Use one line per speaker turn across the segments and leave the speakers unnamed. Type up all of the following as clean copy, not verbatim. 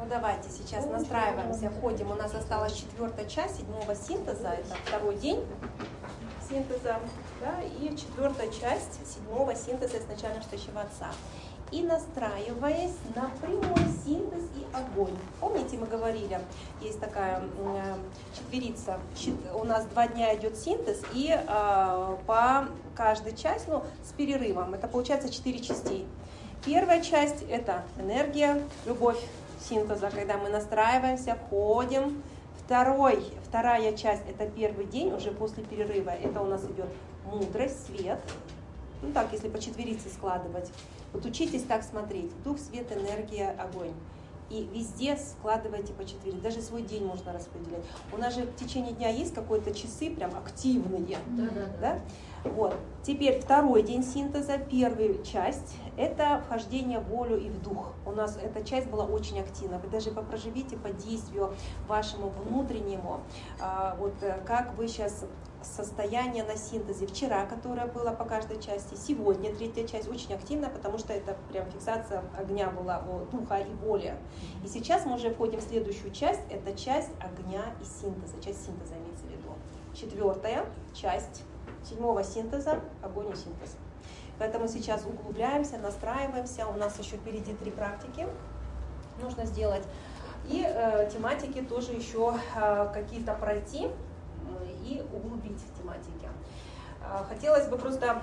Ну давайте сейчас настраиваемся, входим. У нас осталась 4-я часть 7-го синтеза, это 2-й день синтеза, да, и 4-я часть 7-го синтеза изначально штащего отца. И настраиваясь на прямой синтез и огонь. Помните, мы говорили, есть такая четверица, у нас 2 дня идет синтез, и по каждой части, с перерывом, это получается 4 частей. Первая часть – это энергия, любовь синтеза, когда мы настраиваемся, входим. Вторая часть – это первый день, уже после перерыва, это у нас идет мудрость, свет. Ну так, если по четверице складывать. Вот учитесь так смотреть. Дух, свет, энергия, огонь. И везде складывайте по четверице. Даже свой день можно распределять. У нас же в течение дня есть какие-то часы прям активные. Да? Вот. Теперь 2-й день синтеза, первая часть, это вхождение в волю и в дух. У нас эта часть была очень активна. Вы даже проживите по действию вашему внутреннему, вот как вы сейчас состояние на синтезе вчера, которое было по каждой части, сегодня 3-я часть очень активна, потому что это прям фиксация огня была, духа и воли. И сейчас мы уже входим в следующую часть, это часть огня и синтеза, часть синтеза имеется в виду. 4-я часть 7-го синтеза, огонь и синтез. Поэтому сейчас углубляемся, настраиваемся, у нас еще впереди 3 практики нужно сделать. И тематики тоже еще какие-то пройти и углубить в тематике. Хотелось бы просто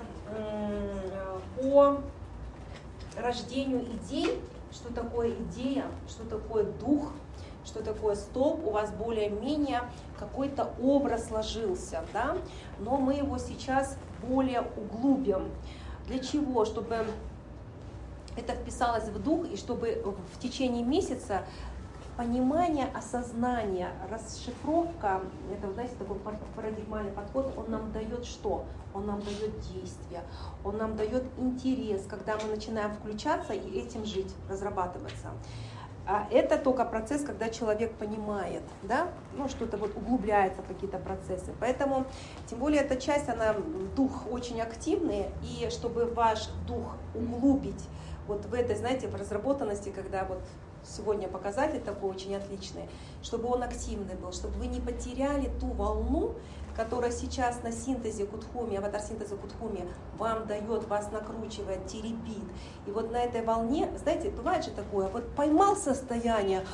по рождению идей, что такое идея, что такое дух, что такое столб, у вас более-менее какой-то образ сложился, да? Но мы его сейчас более углубим. Для чего? Чтобы это вписалось в дух, и чтобы в течение месяца понимание, осознание, расшифровка, это, знаете, такой парадигмальный подход, он нам дает что? Он нам дает действие, он нам дает интерес, когда мы начинаем включаться и этим жить, разрабатываться. А это только процесс, когда человек понимает, да, что-то вот углубляется в какие-то процессы. Поэтому, тем более, эта часть, она, дух очень активный, и чтобы ваш дух углубить вот в этой, знаете, в разработанности, когда вот сегодня показатель такой очень отличный, чтобы он активный был, чтобы вы не потеряли ту волну, которая сейчас на синтезе Кудхуми, аватар синтеза Кудхуми вам дает, вас накручивает, теребит. И вот на этой волне, знаете, бывает же такое, вот поймал состояние,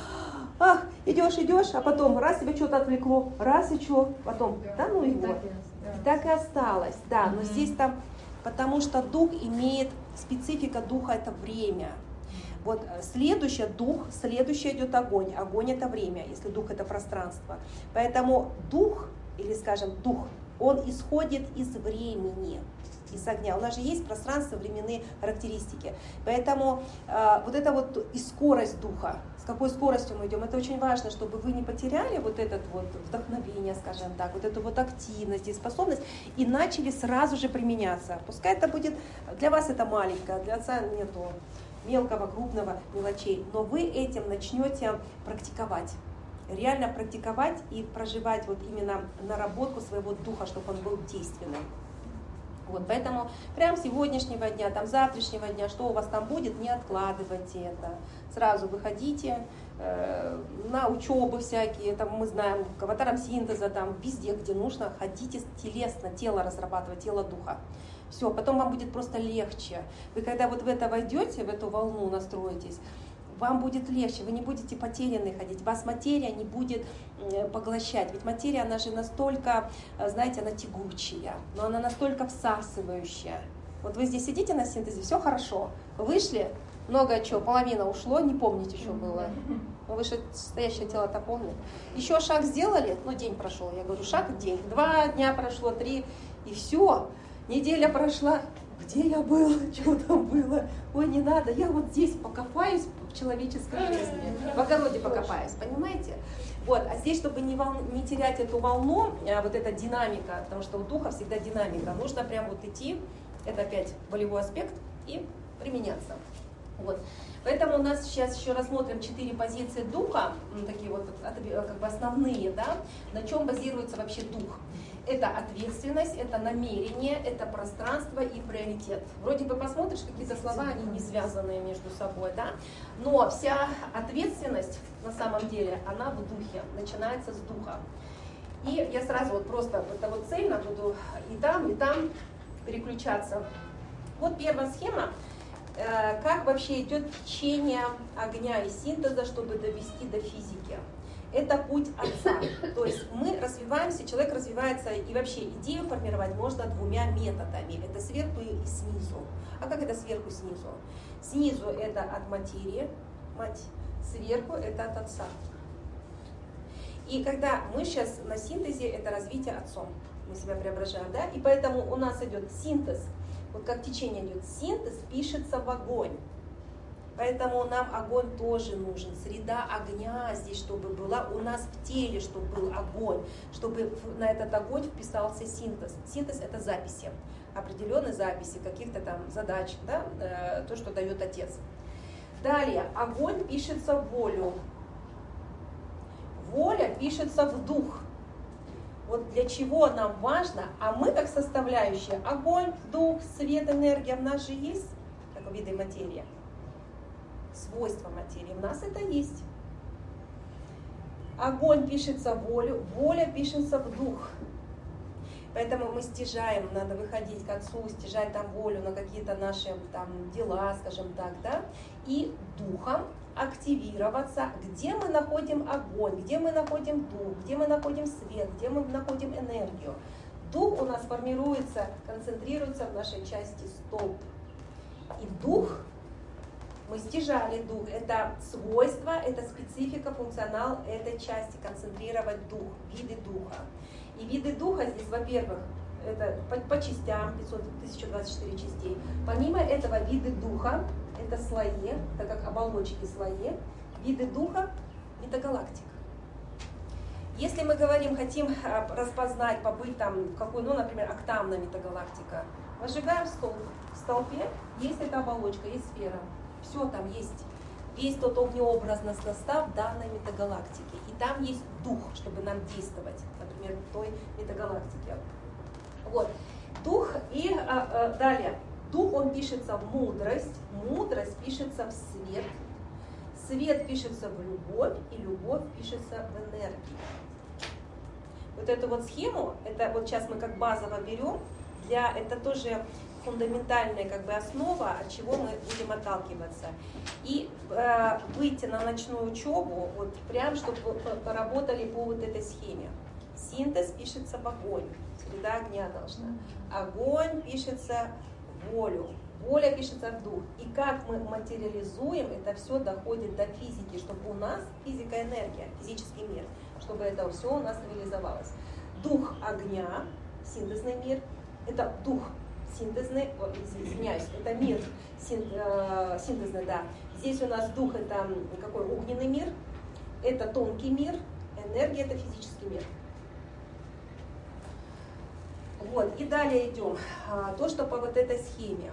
идешь, а потом раз тебя что-то отвлекло, раз и что, потом, да ну его. Так и осталось, да, но здесь там, потому что дух имеет, специфика духа это время. Вот следующий дух, следующий идет огонь. Огонь это время, если дух это пространство. Поэтому дух, или скажем дух, он исходит из времени, из огня. У нас же есть пространство, временные характеристики. Поэтому вот это вот и скорость духа, с какой скоростью мы идем, это очень важно, чтобы вы не потеряли вот это вот вдохновение, скажем так, вот эту вот активность и способность, и начали сразу же применяться. Пускай это будет, для вас это маленькое, для отца нету мелкого, крупного, мелочей, но вы этим начнете практиковать. Реально практиковать и проживать вот именно наработку своего духа, чтобы он был действенным. Вот, поэтому прям сегодняшнего дня, там завтрашнего дня, что у вас там будет, не откладывайте это. Сразу выходите на учебы всякие, там мы знаем, к аватарам синтеза, там везде, где нужно, ходите телесно, тело разрабатывать, тело духа. Все, потом вам будет просто легче. Вы когда вот в это войдете, в эту волну настроитесь, вам будет легче, вы не будете потерянные ходить, вас материя не будет поглощать. Ведь материя, она же настолько, знаете, она тягучая, но она настолько всасывающая. Вот вы здесь сидите на синтезе, все хорошо, вышли, много чего, половина ушло, не помните, что было. Но вы же стоящее тело-то помните. Еще шаг сделали, день прошел, я говорю, шаг, день, 2 дня прошло, 3, и все. Неделя прошла, где я был, что там было, ой, не надо, я вот здесь покопаюсь в человеческой жизни, в огороде покопаюсь, понимаете? Вот, а здесь, чтобы не терять эту волну, вот эта динамика, потому что у духа всегда динамика, нужно прям вот идти, это опять волевой аспект, и применяться. Вот. Поэтому у нас сейчас еще рассмотрим 4 позиции духа, такие вот как бы основные, да, на чем базируется вообще дух. Это ответственность, это намерение, это пространство и приоритет. Вроде бы посмотришь, какие-то слова, они не связанные между собой, да? Но вся ответственность на самом деле, она в духе, начинается с духа. И я сразу вот просто это вот цельно буду и там переключаться. Вот первая схема, как вообще идет течение огня и синтеза, чтобы довести до физики. Это путь Отца. То есть мы развиваемся, человек развивается, и вообще идею формировать можно двумя методами. Это сверху и снизу. А как это сверху и снизу? Снизу это от материи, мать, сверху это от Отца. И когда мы сейчас на синтезе, это развитие Отцом. Мы себя преображаем, да? И поэтому у нас идет синтез. Вот как течение идет, синтез пишется в огонь. Поэтому нам огонь тоже нужен. Среда огня здесь, чтобы была у нас в теле, чтобы был огонь, чтобы на этот огонь вписался синтез. Синтез — это записи, определенные записи каких-то там задач, да? То, что дает Отец. Далее, огонь пишется в волю. Воля пишется в дух. Вот для чего нам важно, а мы как составляющие, огонь, дух, свет, энергия в нас же есть, как виды материи. Свойства материи. В нас это есть. Огонь пишется в волю, воля пишется в дух. Поэтому мы стяжаем, надо выходить к Отцу, стяжать там волю на какие-то наши там дела, скажем так, да, и духом активироваться, где мы находим огонь, где мы находим дух, где мы находим свет, где мы находим энергию. Дух у нас формируется, концентрируется в нашей части столб. И дух, мы стяжали дух, это свойство, это специфика, функционал этой части, концентрировать дух, виды духа. И виды духа здесь, во-первых, это по частям, 1024 частей. Помимо этого, виды духа, это слои, так как оболочки слои, виды духа — метагалактика. Если мы говорим, хотим распознать, побыть там, какой, ну, например, октавная метагалактика, возжигаем столб. В столбе есть эта оболочка, есть сфера. Все там есть. Весь тот огнеобразный состав данной метагалактики. И там есть дух, чтобы нам действовать, например, в той метагалактике. Вот. Дух и далее. Дух, он пишется в мудрость, мудрость пишется в свет, свет пишется в любовь, и любовь пишется в энергии. Вот эту вот схему, это вот сейчас мы как базово берем, это тоже фундаментальная как бы основа, от чего мы будем отталкиваться. И выйти на ночную учебу, вот прям, чтобы поработали по вот этой схеме. Синтез пишется в огонь, среда огня должна. Огонь пишется в волю, воля пишется в дух. И как мы материализуем, это все доходит до физики, чтобы у нас физика, энергия, физический мир, чтобы это все у нас реализовалось. Дух огня, синтезный мир, это дух синтезный, извиняюсь, это мир синтезный, да. Здесь у нас дух — это какой? Огненный мир, это тонкий мир, энергия — это физический мир. Вот, и далее идем. То, что по вот этой схеме.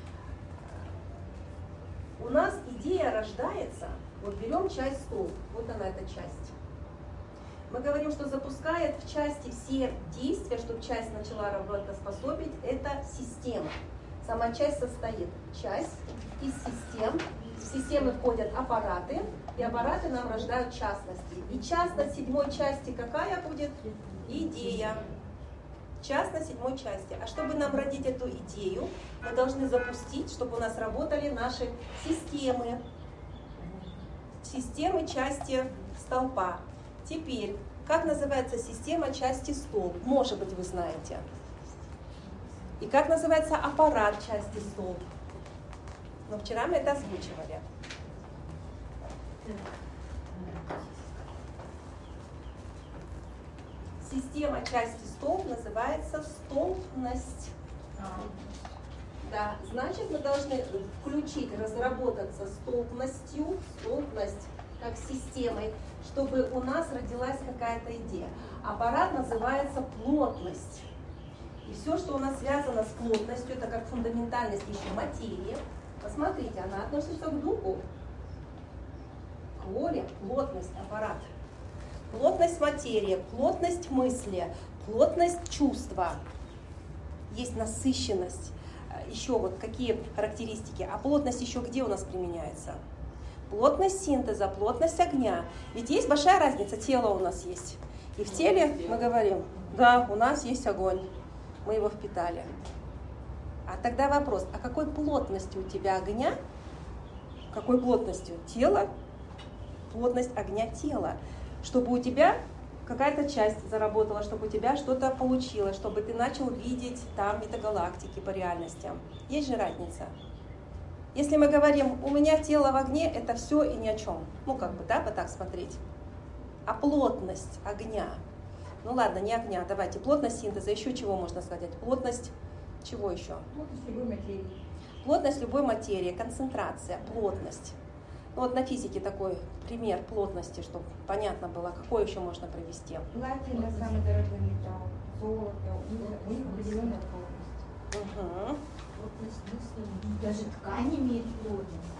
У нас идея рождается, вот берем часть столб, вот она эта часть. Мы говорим, что запускает в части все действия, чтобы часть начала работоспособить, это система. Сама часть состоит часть из систем. В системы входят аппараты, и аппараты нам рождают частности. И частность седьмой части какая будет? Идея. Частность седьмой части. А чтобы нам родить эту идею, мы должны запустить, чтобы у нас работали наши системы. Системы части столпа. Теперь, как называется система части столб? Может быть, вы знаете. И как называется аппарат части столб? Но вчера мы это озвучивали. Система части столб называется столбность. Да, значит, мы должны включить, разработаться столбностью, столбность как системой, чтобы у нас родилась какая-то идея. Аппарат называется плотность. И все, что у нас связано с плотностью, это как фундаментальность еще материи. Посмотрите, она относится к духу, к воле, плотность, аппарат. Плотность материи, плотность мысли, плотность чувства. Есть насыщенность. Еще вот какие характеристики. А плотность еще где у нас применяется? Плотность синтеза, плотность огня. Ведь есть большая разница, тело у нас есть. И в теле мы говорим, да, у нас есть огонь, мы его впитали. А тогда вопрос, а какой плотностью у тебя огня? Какой плотностью? Тело, плотность огня тела. Чтобы у тебя какая-то часть заработала, чтобы у тебя что-то получилось, чтобы ты начал видеть там метагалактики по реальностям. Есть же разница. Если мы говорим, у меня тело в огне, это все и ни о чем. Ну, как бы, да, вот так смотреть. А плотность огня. Ну ладно, не огня, давайте. Плотность синтеза, еще чего можно сказать? Плотность, чего еще?
Плотность любой материи.
Плотность любой материи, концентрация, плотность. Ну вот на физике такой пример плотности, чтобы понятно было, какой еще можно привести.
Платина самый дорогой металл, золото, у них определенная плотность.
Угу.
Плотность мысли, даже ткань имеет плотность.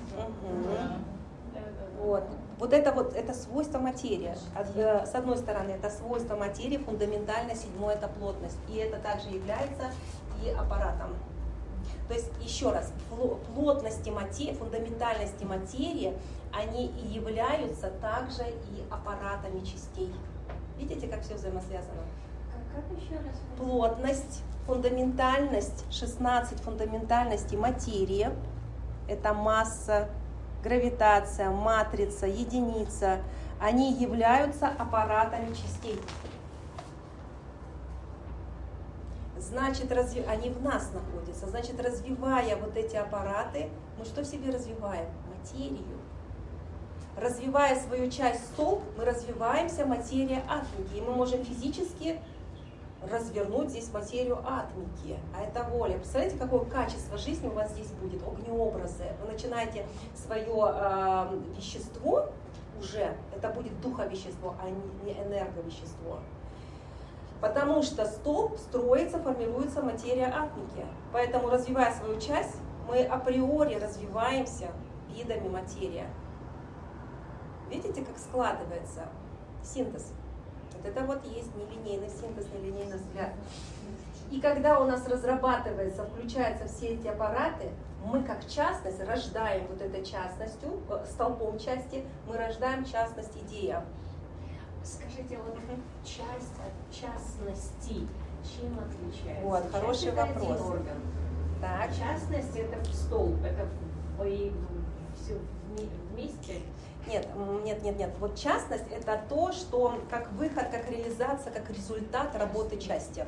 Угу. Вот это свойство материи. С одной стороны, это свойство материи, фундаментально седьмое это плотность. И это также является и аппаратом. То есть, еще раз, плотности материи, фундаментальности материи, они и являются также и аппаратами частей. Видите, как все взаимосвязано?
Как еще раз?
Плотность, фундаментальность, 16 фундаментальностей материи, это масса, гравитация, матрица, единица, они являются аппаратами частей. Значит, они в нас находятся. Значит, развивая вот эти аппараты, мы что в себе развиваем? Материю. Развивая свою часть столб, мы развиваемся материя атмики. И мы можем физически развернуть здесь материю атмики. А это воля. Представляете, какое качество жизни у вас здесь будет? Огнеобразы. Вы начинаете свое вещество уже, это будет духовещество, а не энерговещество. Потому что столб строится, формируется материя атмики. Поэтому, развивая свою часть, мы априори развиваемся видами материи. Видите, как складывается синтез? Вот это вот есть нелинейный синтез, нелинейный взгляд. И когда у нас разрабатывается, включаются все эти аппараты, мы как частность рождаем вот этой частностью, столбом части, мы рождаем частность идея.
Скажите, вот часть от частности чем отличается?
Вот, хороший вопрос.
Орган.
Так.
Частность это столб, это все вместе.
Нет. Вот частность это то, что как выход, как реализация, как результат работы части.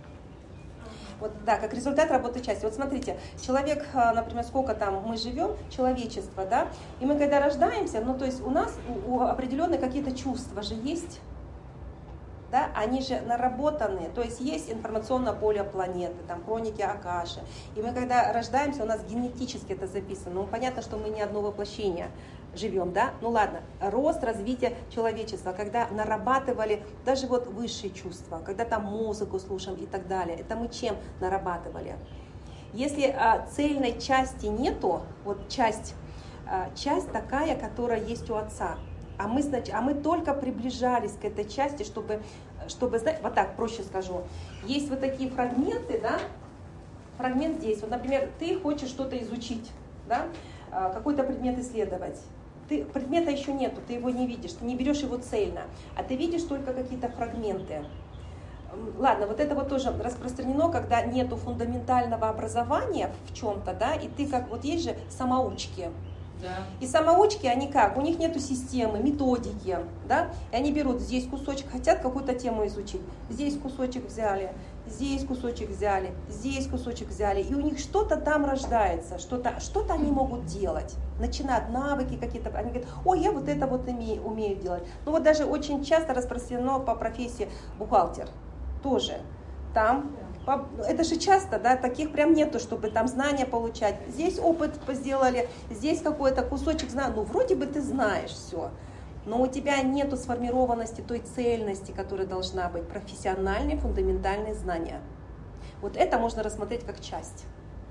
Вот, да, как результат работы части. Вот смотрите, человек, например, сколько там мы живем, человечество, да, и мы когда рождаемся, ну то есть у нас у определенные какие-то чувства же есть, да, они же наработаны, то есть есть информационное поле планеты, там хроники Акаши, и мы когда рождаемся, у нас генетически это записано, ну понятно, что мы не одно воплощение живем, да, ну ладно, рост, развитие человечества, когда нарабатывали даже вот высшие чувства, когда там музыку слушаем и так далее, это мы чем нарабатывали? Если цельной части нету, вот часть такая, которая есть у Отца, а мы только приближались к этой части, чтобы, знаете, вот так проще скажу, есть вот такие фрагменты, да, фрагмент здесь, вот, например, ты хочешь что-то изучить, да, какой-то предмет исследовать. Предмета еще нету, ты его не видишь, ты не берешь его цельно, а ты видишь только какие-то фрагменты. Ладно, вот это вот тоже распространено, когда нету фундаментального образования в чем-то, да, и ты как, вот есть же самоучки. Да. И самоучки, они как? У них нету системы, методики, да, и они берут здесь кусочек, хотят какую-то тему изучить, здесь кусочек взяли, здесь кусочек взяли, здесь кусочек взяли, и у них что-то там рождается, что-то они могут делать, начинают навыки какие-то, они говорят, ой, я вот это вот умею делать. Ну вот даже очень часто распространено по профессии бухгалтер, тоже, там, это же часто, да, таких прям нету, чтобы там знания получать, здесь опыт сделали, здесь какой-то кусочек знаний, ну вроде бы ты знаешь все. Но у тебя нету сформированности той цельности, которая должна быть, профессиональные, фундаментальные знания. Вот это можно рассмотреть как часть.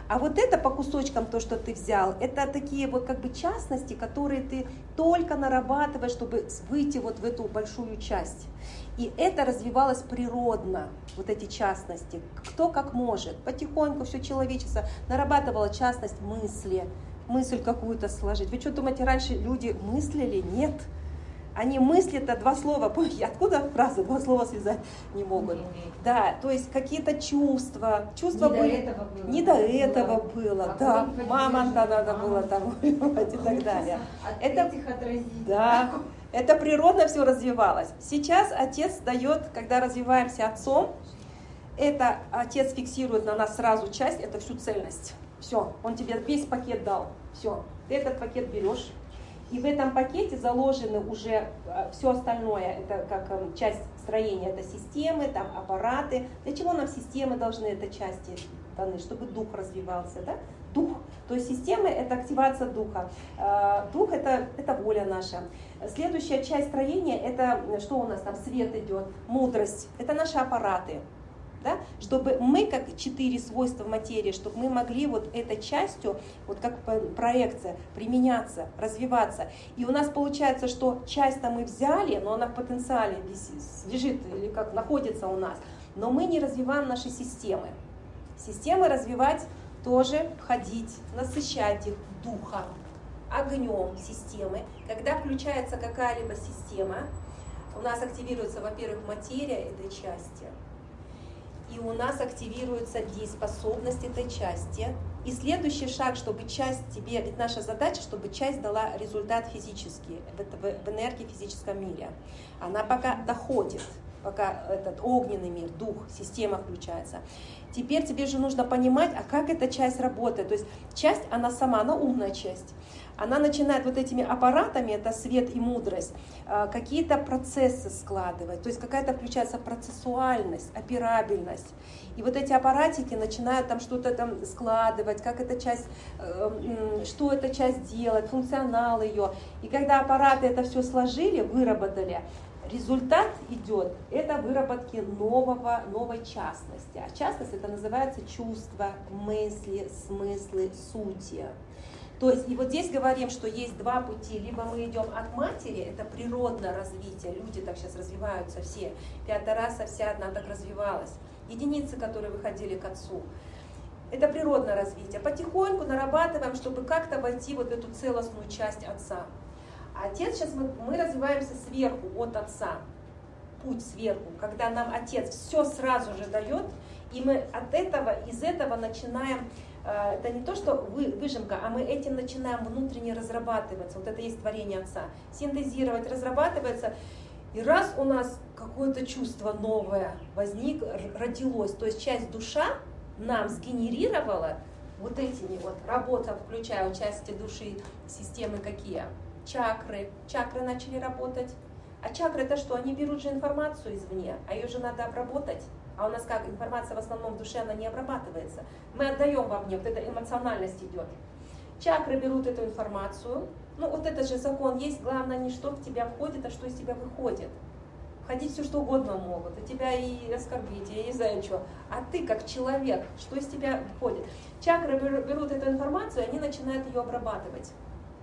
А вот это по кусочкам, то, что ты взял, это такие вот как бы частности, которые ты только нарабатываешь, чтобы выйти вот в эту большую часть. И это развивалось природно, вот эти частности, кто как может. Потихоньку все человечество нарабатывало частность мысли, мысль какую-то сложить. Вы что думаете, раньше люди мыслили? Нет. Они мыслят-то два слова, откуда фразы два слова связать не могут. Да, то есть какие-то чувства не до этого было, да, мамонта надо было там и так далее. Это природно все развивалось. Сейчас отец дает, когда развиваемся отцом, это отец фиксирует на нас сразу часть, это всю цельность. Все, он тебе весь пакет дал, все, ты этот пакет берешь. И в этом пакете заложены уже все остальное, это как часть строения, это системы, там аппараты. Для чего нам системы должны, это части даны, чтобы дух развивался, да? Дух, то есть системы это активация духа. Дух это воля наша. Следующая часть строения, это что у нас там, свет идет, мудрость, это наши аппараты. Да? Чтобы мы, как 4 свойства материи, чтобы мы могли вот этой частью, вот как проекция, применяться, развиваться. И у нас получается, что часть-то мы взяли, но она в потенциале лежит или как находится у нас, но мы не развиваем наши системы. Системы развивать тоже, входить, насыщать их духом, огнем системы. Когда включается какая-либо система, у нас активируется, во-первых, материя этой части, и у нас активируется дееспособность этой части. И следующий шаг, чтобы часть тебе, ведь наша задача, чтобы часть дала результат физический, в энергии физическом мире. Она пока доходит, пока этот огненный мир, дух, система включается. Теперь тебе же нужно понимать, а как эта часть работает. То есть часть, она сама, она умная часть. Она начинает вот этими аппаратами, это свет и мудрость, какие-то процессы складывать, то есть какая-то включается процессуальность, операбельность. И вот эти аппаратики начинают там что-то там складывать, как эта часть, что эта часть делает, функционал ее. И когда аппараты это все сложили, выработали, результат идет, это выработки новой частности. А частность это называется чувства, мысли, смыслы, сути. То есть, и вот здесь говорим, что есть два пути. Либо мы идем от матери, это природное развитие. Люди так сейчас развиваются все. 5-я раса вся одна так развивалась. Единицы, которые выходили к отцу. Это природное развитие. Потихоньку нарабатываем, чтобы как-то войти вот в эту целостную часть отца. А отец, сейчас мы развиваемся сверху, от отца. Путь сверху, когда нам отец все сразу же дает, и мы из этого начинаем. Это не то, что выжимка, а мы этим начинаем внутренне разрабатываться. Вот это есть творение Отца. Синтезировать, разрабатывается. И раз у нас какое-то чувство новое родилось, то есть часть душа нам сгенерировала вот этими вот, работа, включая части души, системы какие? Чакры. Чакры начали работать. А чакры это что? Они берут же информацию извне, а ее же надо обработать. А у нас как информация в основном в душе, она не обрабатывается. Мы отдаем вовне, вот эта эмоциональность идет. Чакры берут эту информацию. Ну вот этот же закон есть, главное не что в тебя входит, а что из тебя выходит. Входить все что угодно могут, и тебя и оскорбить, я не знаю что. А ты как человек, что из тебя выходит. Чакры берут эту информацию, и они начинают ее обрабатывать.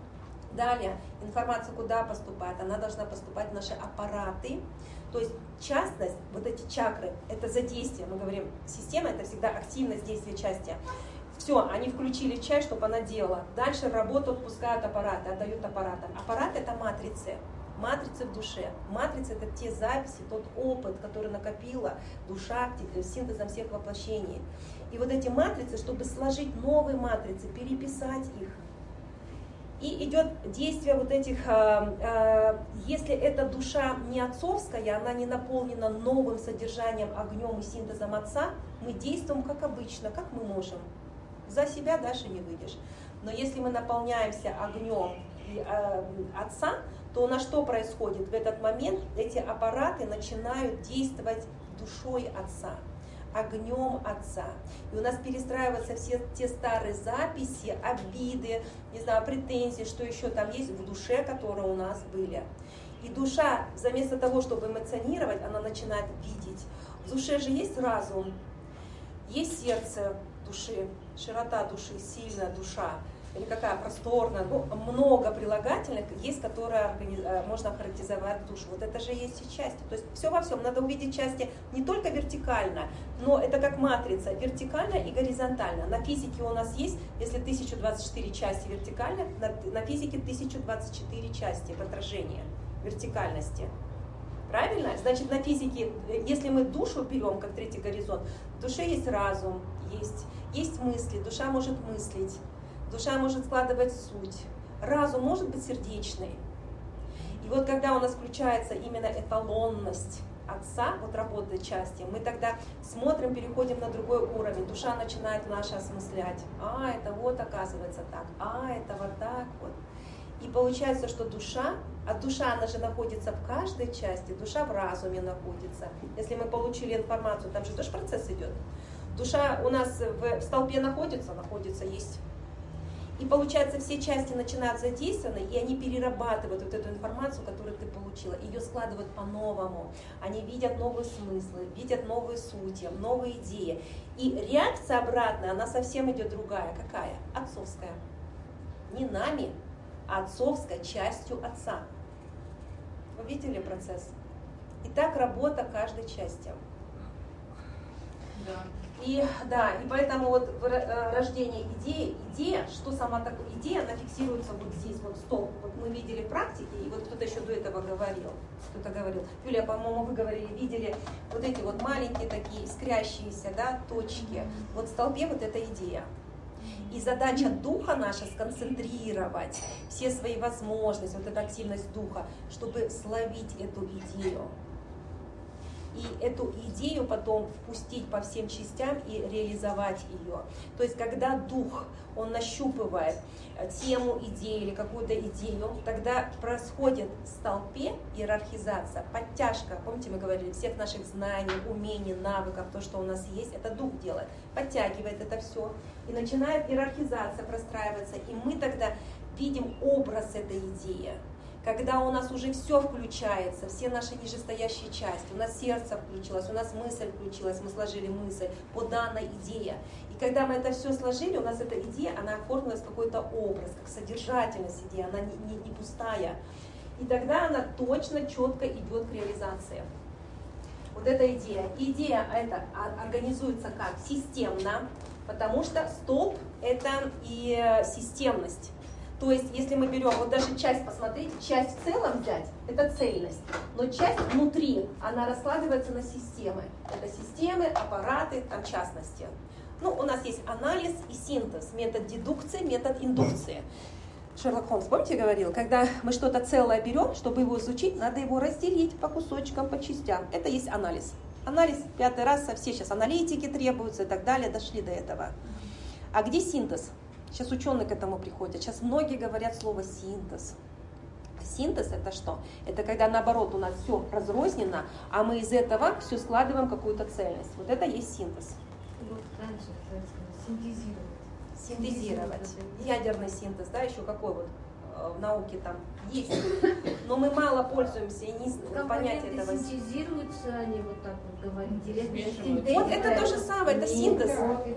Далее, информация куда поступает? Она должна поступать в наши аппараты. То есть частность, вот эти чакры, это задействие, мы говорим, система это всегда активность действия части. Все, они включили часть, чтобы она делала. Дальше работу отпускают аппараты, отдают аппаратам. Аппараты это матрицы. Матрицы в душе. Матрицы это те записи, тот опыт, который накопила душа синтезом всех воплощений. И вот эти матрицы, чтобы сложить новые матрицы, переписать их. И идет действие вот этих, если эта душа не отцовская, она не наполнена новым содержанием, огнем и синтезом отца, мы действуем как обычно, как мы можем. За себя дальше не выйдешь. Но если мы наполняемся огнем отца, то у нас что происходит? В этот момент эти аппараты начинают действовать душой отца, огнем отца. И у нас перестраиваются все те старые записи, обиды, не знаю, претензии, что еще там есть в душе, которые у нас были. И душа, вместо того, чтобы эмоционировать, она начинает видеть. В душе же есть разум, есть сердце души, широта души, сильная душа, или какая просторная, ну, много прилагательных есть, которые можно охарактеризовать душу. Вот это же есть и части. То есть все во всем. Надо увидеть части не только вертикально, но это как матрица, вертикально и горизонтально. На физике у нас есть, если 1024 части вертикально, на физике 1024 части в отражении вертикальности. Правильно? Значит, на физике, если мы душу берем, как третий горизонт, в душе есть разум, есть мысли, душа может мыслить. Душа может складывать суть. Разум может быть сердечный. И вот когда у нас включается именно эталонность Отца, вот работает части, мы тогда смотрим, переходим на другой уровень. Душа начинает наше осмыслять. А, это вот оказывается так. А, это вот так вот. И получается, что душа, а душа, она же находится в каждой части, душа в разуме находится. Если мы получили информацию, там же тоже процесс идет. Душа у нас в столпе находится, есть. И получается, все части начинают задействованы, и они перерабатывают вот эту информацию, которую ты получила, ее складывают по-новому. Они видят новые смыслы, видят новые сути, новые идеи. И реакция обратная, она совсем идет другая. Какая? Отцовская. Не нами, а отцовской, частью Отца. Вы видели процесс? И так работа каждой части.
Да.
И поэтому вот рождение идея, что сама такая идея, она фиксируется вот здесь, вот столб. Вот мы видели в практике, и вот кто-то еще до этого говорил. Юлия, по-моему, вы видели вот эти вот маленькие такие искрящиеся, да, точки. Вот в столбе вот эта идея. И задача духа наша сконцентрировать все свои возможности, вот эта активность духа, чтобы словить эту идею. И эту идею потом впустить по всем частям и реализовать ее. То есть, когда дух, он нащупывает тему идеи или какую-то идею, тогда происходит в столпе иерархизация, подтяжка. Помните, мы говорили, всех наших знаний, умений, навыков, то, что у нас есть, это дух делает. Подтягивает это все. И начинает иерархизация простраиваться. И мы тогда видим образ этой идеи. Когда у нас уже все включается, все наши нижестоящие части, у нас сердце включилось, у нас мысль включилась, мы сложили мысль по данной идее. И когда мы это все сложили, у нас эта идея, она оформилась в какой-то образ, как содержательность идеи, она не пустая. И тогда она точно, четко идет к реализации. Вот эта идея. Идея эта организуется как? Системно, потому что столб – это и системность. То есть, если мы берем, вот даже часть, посмотрите, часть в целом взять, это цельность. Но часть внутри, она раскладывается на системы. Это системы, аппараты, там частности. Ну, у нас есть анализ и синтез, метод дедукции, метод индукции. Шерлок Холмс, помните, говорил, когда мы что-то целое берем, чтобы его изучить, надо его разделить по кусочкам, по частям. Это есть анализ. Анализ, 5-й раз, все сейчас аналитики требуются и так далее, дошли до этого. А где синтез? Сейчас ученые к этому приходят. Сейчас многие говорят слово синтез. Синтез это что? Это когда наоборот у нас все разрознено, а мы из этого все складываем какую-то цельность. Вот это есть синтез.
Вот раньше синтезировать.
Синтезировать. Ядерный синтез, да, еще какой вот в науке там есть. Но мы мало пользуемся и не понятия этого.
Синтезируются, они вот так вот говорят.
Вот это то же самое, это синтез.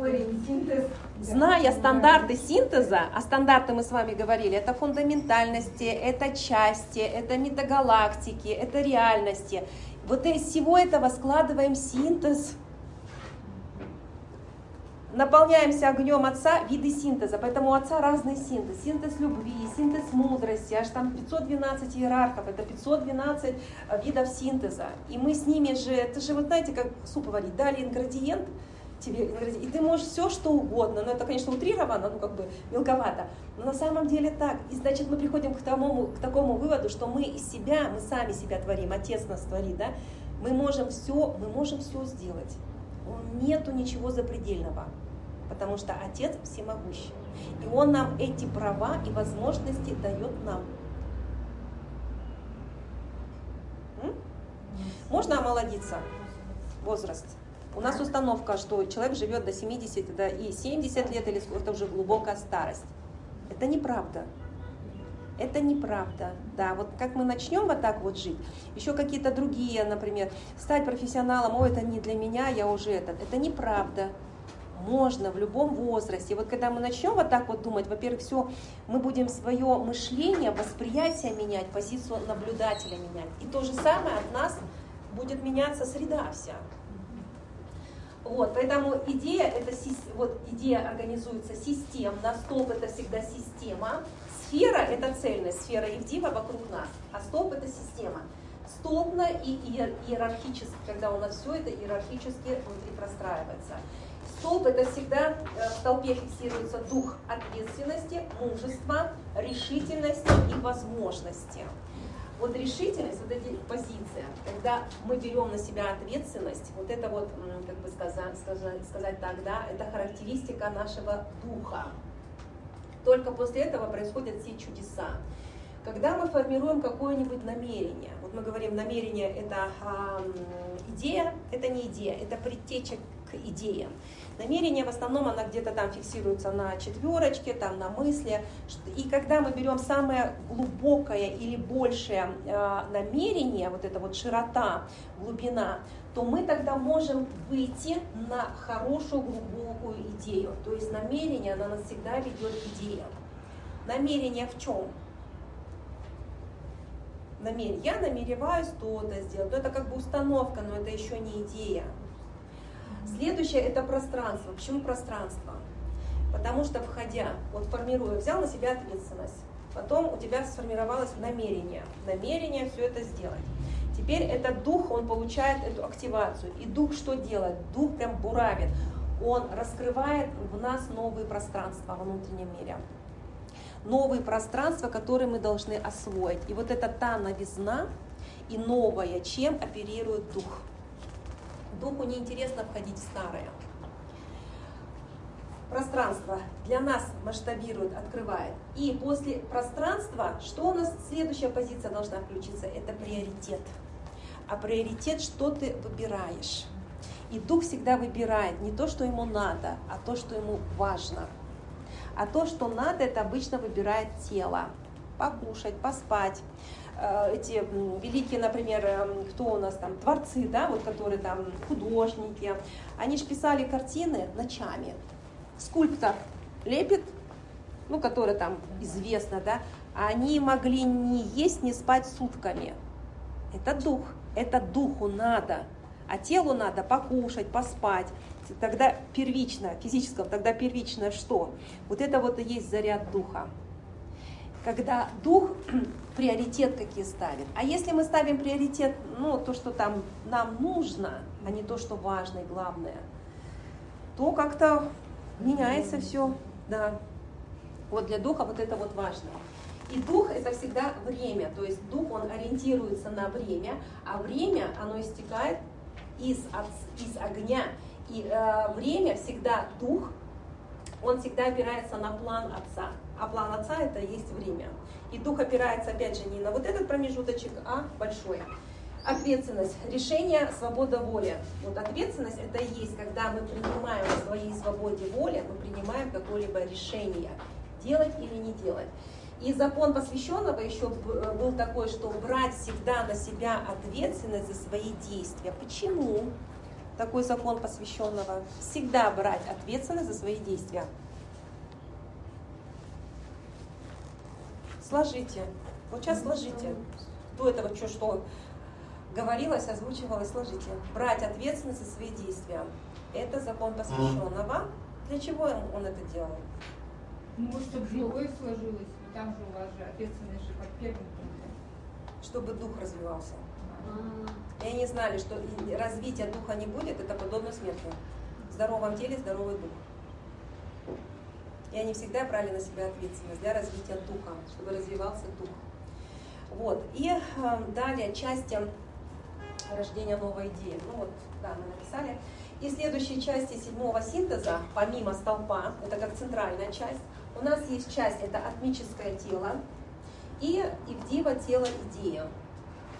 Зная стандарты синтеза, а стандарты мы с вами говорили, это фундаментальности, это части, это метагалактики, это реальности. Вот из всего этого складываем синтез. Наполняемся огнем Отца, виды синтеза, поэтому у Отца разный синтез. Синтез любви, синтез мудрости, аж там 512 иерархов, это 512 видов синтеза. И мы с ними же, это же, вот знаете, как суп варить, дали ингредиент, тебе ингредиент, и ты можешь все, что угодно, но это, конечно, утрировано, ну как бы мелковато, но на самом деле так. И значит, мы приходим к такому выводу, что мы из себя, мы сами себя творим, Отец нас творит, да? Мы можем все сделать. Нету ничего запредельного, потому что Отец всемогущий. И Он нам эти права и возможности дает нам. Можно омолодиться? Возраст. У нас установка, что человек живет до 70, да, и 70 лет, или сколько-то уже глубокая старость. Это неправда. Это неправда. Да, вот как мы начнем вот так вот жить, еще какие-то другие, например, стать профессионалом, это не для меня, я уже это неправда. можно в любом возрасте. Вот когда мы начнем вот так вот думать, во-первых, все, мы будем свое мышление, восприятие менять, позицию наблюдателя менять. И то же самое от нас будет меняться среда вся. Вот, поэтому идея, это, вот, идея организуется системно, столб это всегда система, сфера это цельность, сфера Евдива вокруг нас, а столб это система. Столбно и иерархически, когда у нас все это иерархически внутри простраивается. Столб это всегда, в столбе фиксируется дух ответственности, мужества, решительности и возможности. Вот решительность, вот эти позиции, когда мы берем на себя ответственность, вот это вот, как бы сказать так, да, это характеристика нашего духа. Только после этого происходят все чудеса. Когда мы формируем какое-нибудь намерение, вот мы говорим, намерение это идея, это не идея, это предтеча к идеям. Намерение в основном, она где-то там фиксируется на четверочке, там на мысли. И когда мы берем самое глубокое или большее намерение, вот эта вот широта, глубина, то мы тогда можем выйти на хорошую глубокую идею. То есть намерение, оно нас всегда ведет к идеям. Намерение в чем? Я намереваюсь то-то сделать. Но это как бы установка, но это еще не идея. Следующее это пространство. Почему пространство? Потому что входя, вот формируя, взял на себя ответственность, потом у тебя сформировалось намерение все это сделать. Теперь этот дух, он получает эту активацию. И дух что делает? Дух прям буравит. Он раскрывает в нас новые пространства во внутреннем мире. Новые пространства, которые мы должны освоить. И вот это та новизна и новое, чем оперирует дух. Духу неинтересно входить в старое. Пространство для нас масштабирует, открывает. И после пространства, что у нас следующая позиция должна включиться? Это приоритет. А приоритет, что ты выбираешь. И дух всегда выбирает не то, что ему надо, а то, что ему важно. А то, что надо, это обычно выбирает тело. Покушать, поспать. Эти великие, например, кто у нас там, творцы, да, вот которые там художники, они же писали картины ночами. Скульптор лепит, ну, который там известно, да, а они могли не есть, не спать сутками. Это духу надо, а телу надо покушать, поспать. Тогда первично, физическом, тогда первично что? Вот это вот и есть заряд духа. Когда дух приоритет какие ставит. А если мы ставим приоритет, ну, то, что там нам нужно, а не то, что важно и главное, то как-то меняется все. Да. Вот для духа вот это вот важно. И дух это всегда время, то есть дух он ориентируется на время, а время оно истекает из огня. И время всегда дух, он всегда опирается на план Отца. А план Отца это и есть время. И дух опирается опять же не на вот этот промежуточек, а большой. Ответственность, решение, свобода воли. Вот ответственность это и есть, когда мы принимаем в своей свободе воли, мы принимаем какое-либо решение, делать или не делать. И закон посвященного еще был такой, что брать всегда на себя ответственность за свои действия. Почему такой закон посвященного? Всегда брать ответственность за свои действия. Сложите. Вот сейчас сложите. До этого что говорилось, озвучивалось, сложите. Брать ответственность за свои действия. Это закон посвященного. Для чего он это делал?
Ну, чтобы другое сложилось. Там же у вас же ответственность же под первым пунктом.
Чтобы дух развивался. И они знали, что развития духа не будет, это подобно смерти. В здоровом теле здоровый дух. И они всегда брали на себя ответственность для развития духа, чтобы развивался дух. Вот. И далее части рождения новой идеи. Ну вот, да, мы написали. И в следующей части седьмого синтеза, помимо столпа, это как центральная часть, у нас есть часть, это атмическое тело и Ивдива тело идея.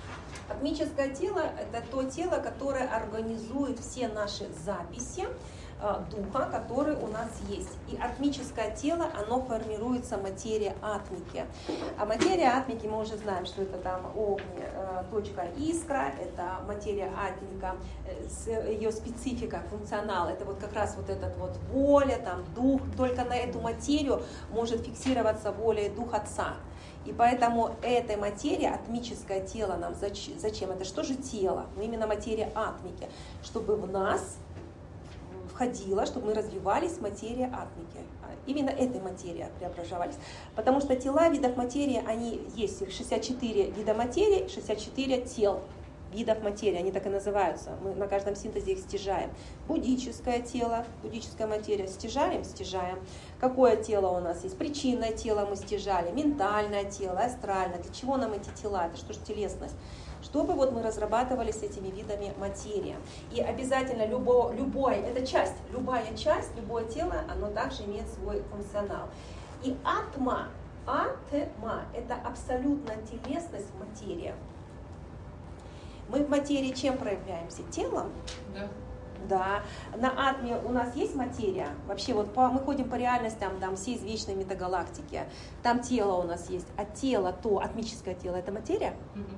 Атмическое тело – это то тело, которое организует все наши записи, духа, который у нас есть. И атмическое тело, оно формируется материя атмики. А материя атмики, мы уже знаем, что это там точка искра, это материя атмика, ее специфика, функционал, это вот как раз вот этот вот воля, там дух, только на эту материю может фиксироваться воля и дух Отца. И поэтому этой материи, атмическое тело нам зачем? Это что же тело? Ну, именно материя атмики, чтобы в нас входила, чтобы мы развивались в материи атмики. Именно этой материи преображались. Потому что тела видов материи, они есть, их 64 вида материи, 64 тел видов материи, они так и называются. Мы на каждом синтезе их стяжаем. Буддическое тело, буддическая материя, стяжаем. Какое тело у нас есть? Причинное тело мы стяжали, ментальное тело, астральное. Для чего нам эти тела? Это что же телесность? Чтобы вот мы разрабатывали с этими видами материи. И обязательно любая часть, любое тело, оно также имеет свой функционал. И атма, это абсолютная телесность в материи. Мы в материи чем проявляемся? Телом?
Да.
Да. На атме у нас есть материя. Вообще вот мы ходим по реальностям там, всей извечной метагалактики. Там тело у нас есть. А тело, то атмическое тело, это материя?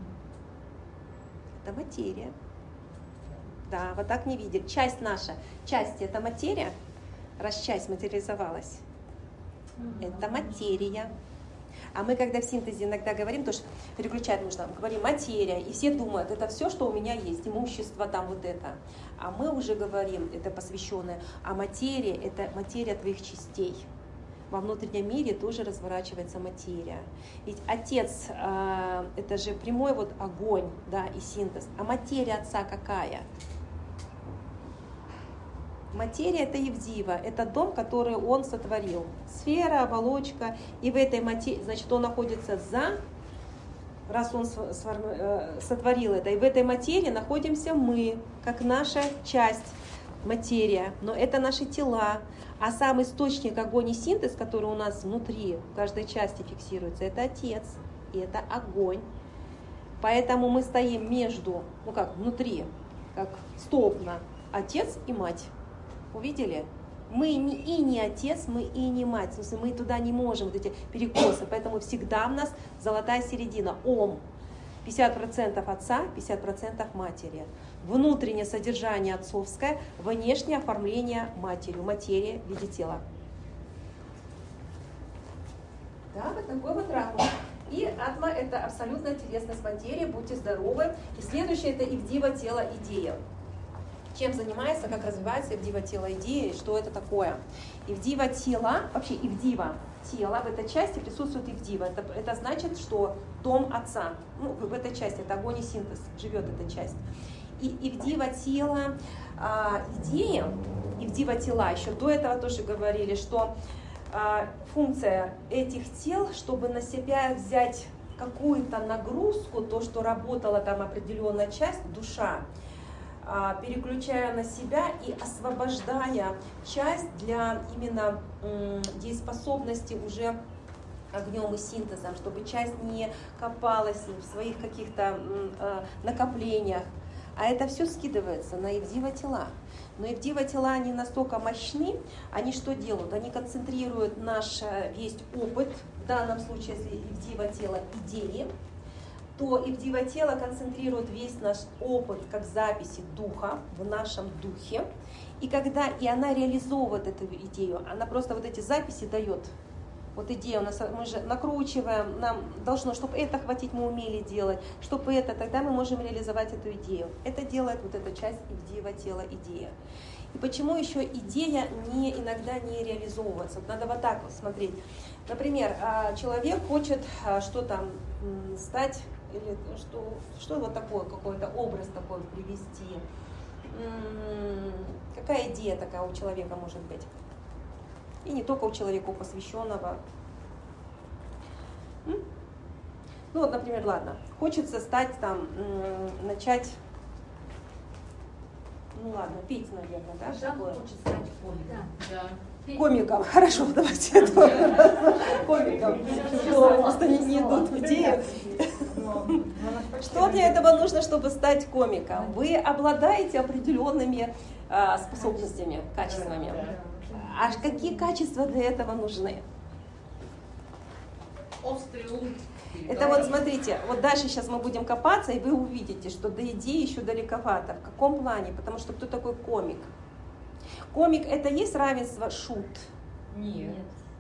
Это материя. Да, вот так не видели. Часть наша. Части это материя. Раз часть материализовалась. Это материя. А мы, когда в синтезе иногда говорим, то что переключать нужно, говорим материя, и все думают, это все, что у меня есть, имущество там вот это. А мы уже говорим, это посвященное, а материя, это материя твоих частей. Во внутреннем мире тоже разворачивается материя. Ведь Отец, это же прямой вот огонь, да, и синтез. А материя Отца какая? Материя – это Евдива, это дом, который Он сотворил. Сфера, оболочка, и в этой материи, значит, Он находится раз Он сотворил это, и в этой материи находимся мы, как наша часть, материя, но это наши тела. А сам источник, огонь и синтез, который у нас внутри, в каждой части фиксируется, это Отец, и это огонь. Поэтому мы стоим между, внутри, как столбно, Отец и Мать. Увидели? Мы и не Отец, мы и не Мать. В смысле, мы туда не можем, вот эти перекосы. Поэтому всегда у нас золотая середина. Ом. 50% Отца, 50% Матери. Внутреннее содержание отцовское, внешнее оформление матерью. Материя в виде тела. Да, вот такой вот ракурс. И атма – это абсолютная телесность материи. Будьте здоровы. И следующее – это ивдива, тело, идея. Чем занимается, как развивается ивдива тело идеи, что это такое. Ивдива тела, вообще ивдива тела, в этой части присутствует ивдива. Это значит, что дом Отца, в этой части, это огонь и синтез, живет эта часть. И ивдива тела, идея, ивдива тела, еще до этого тоже говорили, что функция этих тел, чтобы на себя взять какую-то нагрузку, то, что работала там определенная часть, душа, переключая на себя и освобождая часть для именно дееспособности уже огнем и синтезом, чтобы часть не копалась в своих каких-то накоплениях. А это все скидывается на ивдива тела. Но ивдива тела, они настолько мощны, они что делают? Они концентрируют наш весь опыт, в данном случае, если ивдива тело идеи, то ивдива тело концентрирует весь наш опыт как записи духа в нашем духе. И когда она реализовывает эту идею, она просто вот эти записи дает. Вот идея у нас, мы же накручиваем, нам должно, чтобы это хватить, мы умели делать, чтобы это, тогда мы можем реализовать эту идею. Это делает вот эта часть ивдива тела идея. И почему еще идея иногда не реализовывается? Вот надо вот так вот смотреть. Например, человек хочет что-то стать, или что вот такое, какой-то образ такой привести. Какая идея такая у человека может быть? И не только у человека посвященного. Ну вот, например, ладно, хочется стать там, начать, петь, наверное, да?
Жан хочет стать комиком.
Да.
Комиком, хорошо, давайте это. Комиком. Просто не идут в идею. Что для этого нужно, чтобы стать комиком? Вы обладаете определенными способностями, качествами. А какие качества для этого нужны?
Острый ум.
Это вот смотрите, вот дальше сейчас мы будем копаться, и вы увидите, что до идеи еще далековато. В каком плане? Потому что кто такой комик? Комик — это есть равенство шут?
Нет.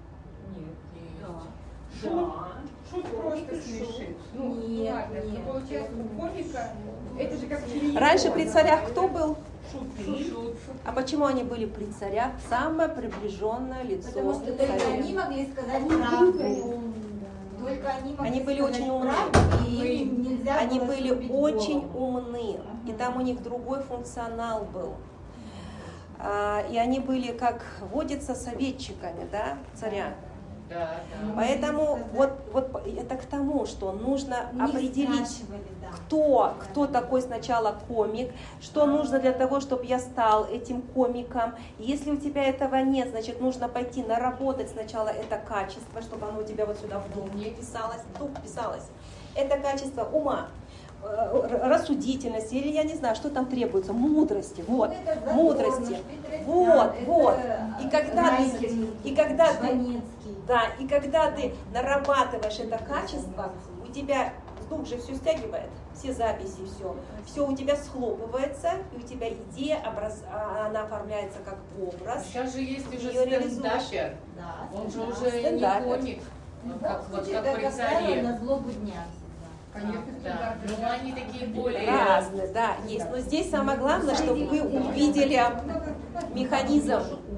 Шут просто смешит.
Нет,
ладно,
нет.
получается, у комика это же как телевизор.
Раньше при царях кто был?
Шут.
А почему они были при царях? Самое приближенное лицо
Потому что только
царя.
они могли сказать правду. Только они могли
Они были
сказать
очень умны.
правду, и им нельзя
Они
было
были
срубить
очень
голову.
умны, и там у них другой функционал был. И они были, как водится, советчиками, да, царя.
Да.
Поэтому вот это к тому, что нужно
У них
определить,
спрашивали, да.
кто такой сначала комик, что нужно для того, чтобы я стал этим комиком. Если у тебя этого нет, значит, нужно пойти наработать сначала это качество, чтобы оно у тебя вот сюда в дух писалось. Это качество ума, рассудительности, или я не знаю, что там требуется, мудрости, вот,
Это законность,
мудрости,
Петросян,
вот.
это
И когда ты,
Райкин,
и когда ты,
Жванецкий.
да, и когда ты нарабатываешь это качество, у тебя дух же все стягивает, все записи, все у тебя схлопывается, и у тебя идея, она оформляется как образ.
Сейчас же есть уже
Её реализуешь.
стендапер.
Да,
Он же
да.
уже не
Стендапер.
комик, как при
как
царе.
правило, на злобу дня.
Конечно,
Да. Ну они такие более...
Разные, да, есть. Но здесь самое главное, чтобы вы увидели механизм,